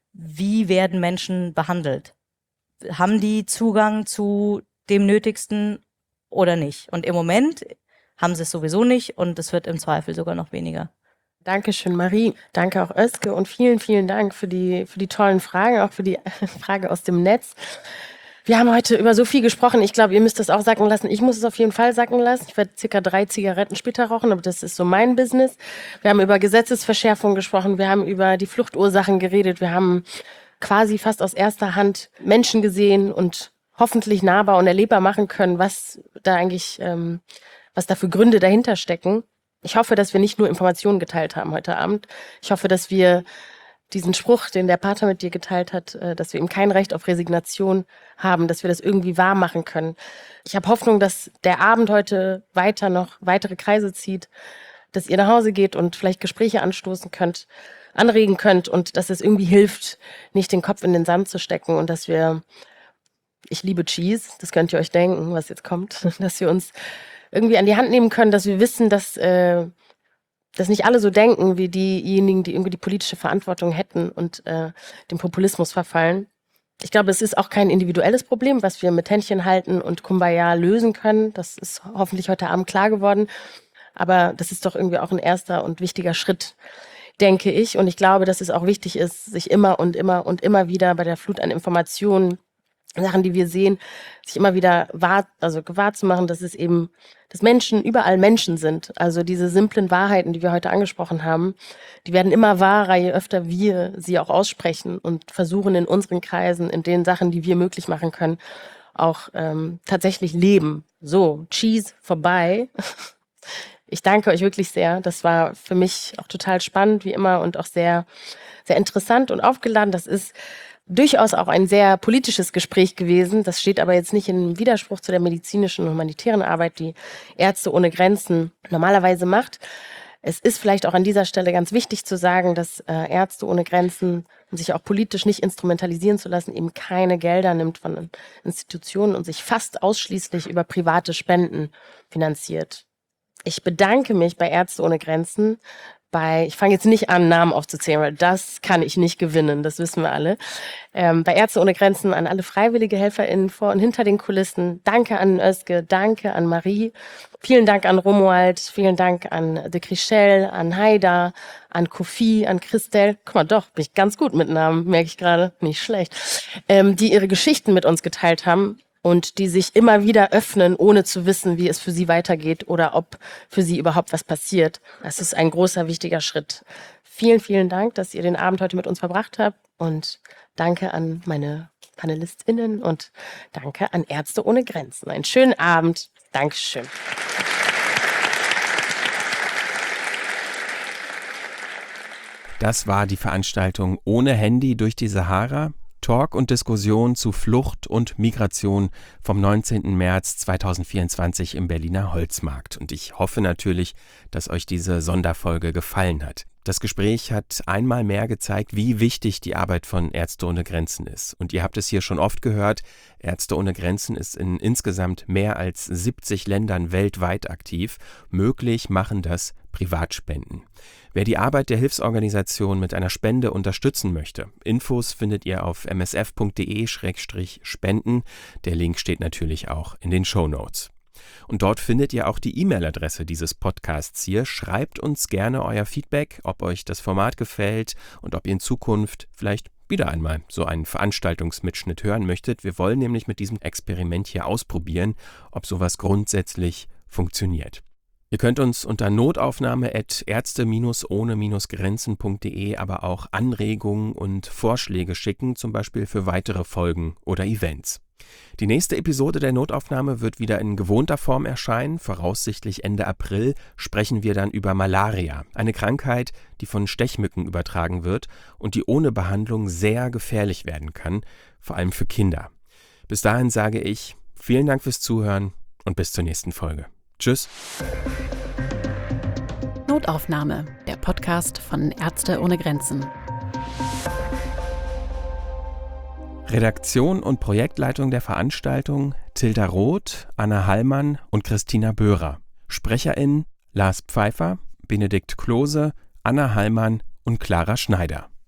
wie werden Menschen behandelt? Haben die Zugang zu dem Nötigsten oder nicht? Und im Moment haben sie es sowieso nicht und es wird im Zweifel sogar noch weniger. Dankeschön, Marie. Danke auch Özge und vielen, vielen Dank für die, für die tollen Fragen, auch für die Frage aus dem Netz. Wir haben heute über so viel gesprochen. Ich glaube, ihr müsst das auch sacken lassen. Ich muss es auf jeden Fall sacken lassen. Ich werde circa drei Zigaretten später rauchen, aber das ist so mein Business. Wir haben über Gesetzesverschärfung gesprochen. Wir haben über die Fluchtursachen geredet. Wir haben quasi fast aus erster Hand Menschen gesehen und hoffentlich nahbar und erlebbar machen können, was da eigentlich, ähm, was da für Gründe dahinter stecken. Ich hoffe, dass wir nicht nur Informationen geteilt haben heute Abend. Ich hoffe, dass wir diesen Spruch, den der Pater mit dir geteilt hat, dass wir eben kein Recht auf Resignation haben, dass wir das irgendwie wahr machen können. Ich habe Hoffnung, dass der Abend heute weiter noch weitere Kreise zieht, dass ihr nach Hause geht und vielleicht Gespräche anstoßen könnt, anregen könnt und dass es irgendwie hilft, nicht den Kopf in den Sand zu stecken und dass wir, ich liebe Cheese, das könnt ihr euch denken, was jetzt kommt, dass wir uns irgendwie an die Hand nehmen können, dass wir wissen, dass äh, dass nicht alle so denken wie diejenigen, die irgendwie die politische Verantwortung hätten und äh, dem Populismus verfallen. Ich glaube, es ist auch kein individuelles Problem, was wir mit Händchen halten und Kumbaya lösen können. Das ist hoffentlich heute Abend klar geworden. Aber das ist doch irgendwie auch ein erster und wichtiger Schritt, denke ich. Und ich glaube, dass es auch wichtig ist, sich immer und immer und immer wieder bei der Flut an Informationen, Sachen, die wir sehen, sich immer wieder wahr, also gewahr zu machen, dass es eben, dass Menschen überall Menschen sind. Also diese simplen Wahrheiten, die wir heute angesprochen haben, die werden immer wahrer, je öfter wir sie auch aussprechen und versuchen in unseren Kreisen, in den Sachen, die wir möglich machen können, auch ähm, tatsächlich leben. So, Cheese vorbei. Ich danke euch wirklich sehr. Das war für mich auch total spannend, wie immer, und auch sehr, sehr interessant und aufgeladen. Das ist durchaus auch ein sehr politisches Gespräch gewesen. Das steht aber jetzt nicht in Widerspruch zu der medizinischen und humanitären Arbeit, die Ärzte ohne Grenzen normalerweise macht. Es ist vielleicht auch an dieser Stelle ganz wichtig zu sagen, dass äh, Ärzte ohne Grenzen, um sich auch politisch nicht instrumentalisieren zu lassen, eben keine Gelder nimmt von Institutionen und sich fast ausschließlich über private Spenden finanziert. Ich bedanke mich bei Ärzte ohne Grenzen, bei, ich fange jetzt nicht an, Namen aufzuzählen, weil das kann ich nicht gewinnen, das wissen wir alle. Ähm, bei Ärzte ohne Grenzen an alle freiwillige HelferInnen vor und hinter den Kulissen. Danke an Özge, danke an Marie, vielen Dank an Romuald, vielen Dank an de Krischel, an Haida, an Kofi, an Christel. Guck mal, doch, bin ich ganz gut mit Namen, merke ich gerade, nicht schlecht. Ähm, die ihre Geschichten mit uns geteilt haben. Und die sich immer wieder öffnen, ohne zu wissen, wie es für sie weitergeht oder ob für sie überhaupt was passiert. Das ist ein großer, wichtiger Schritt. Vielen, vielen Dank, dass ihr den Abend heute mit uns verbracht habt und danke an meine PanelistInnen und danke an Ärzte ohne Grenzen. Einen schönen Abend. Dankeschön. Das war die Veranstaltung Ohne Handy durch die Sahara. Talk und Diskussion zu Flucht und Migration vom neunzehnten März zweitausendvierundzwanzig im Berliner Holzmarkt. Und ich hoffe natürlich, dass euch diese Sonderfolge gefallen hat. Das Gespräch hat einmal mehr gezeigt, wie wichtig die Arbeit von Ärzte ohne Grenzen ist. Und ihr habt es hier schon oft gehört, Ärzte ohne Grenzen ist in insgesamt mehr als siebzig Ländern weltweit aktiv. Möglich machen das Privatspenden. Wer die Arbeit der Hilfsorganisation mit einer Spende unterstützen möchte, Infos findet ihr auf m s f punkt d e slash spenden. Der Link steht natürlich auch in den Shownotes. Und dort findet ihr auch die E-Mail-Adresse dieses Podcasts hier. Schreibt uns gerne euer Feedback, ob euch das Format gefällt und ob ihr in Zukunft vielleicht wieder einmal so einen Veranstaltungsmitschnitt hören möchtet. Wir wollen nämlich mit diesem Experiment hier ausprobieren, ob sowas grundsätzlich funktioniert. Ihr könnt uns unter notaufnahme at ärzte ohne grenzen punkt d e aber auch Anregungen und Vorschläge schicken, zum Beispiel für weitere Folgen oder Events. Die nächste Episode der Notaufnahme wird wieder in gewohnter Form erscheinen. Voraussichtlich Ende April sprechen wir dann über Malaria, eine Krankheit, die von Stechmücken übertragen wird und die ohne Behandlung sehr gefährlich werden kann, vor allem für Kinder. Bis dahin sage ich vielen Dank fürs Zuhören und bis zur nächsten Folge. Tschüss. Notaufnahme, der Podcast von Ärzte ohne Grenzen. Redaktion und Projektleitung der Veranstaltung Tilda Roth, Anna Hallmann und Christina Böhrer. SprecherInnen Lars Pfeiffer, Benedikt Klose, Anna Hallmann und Clara Schneider.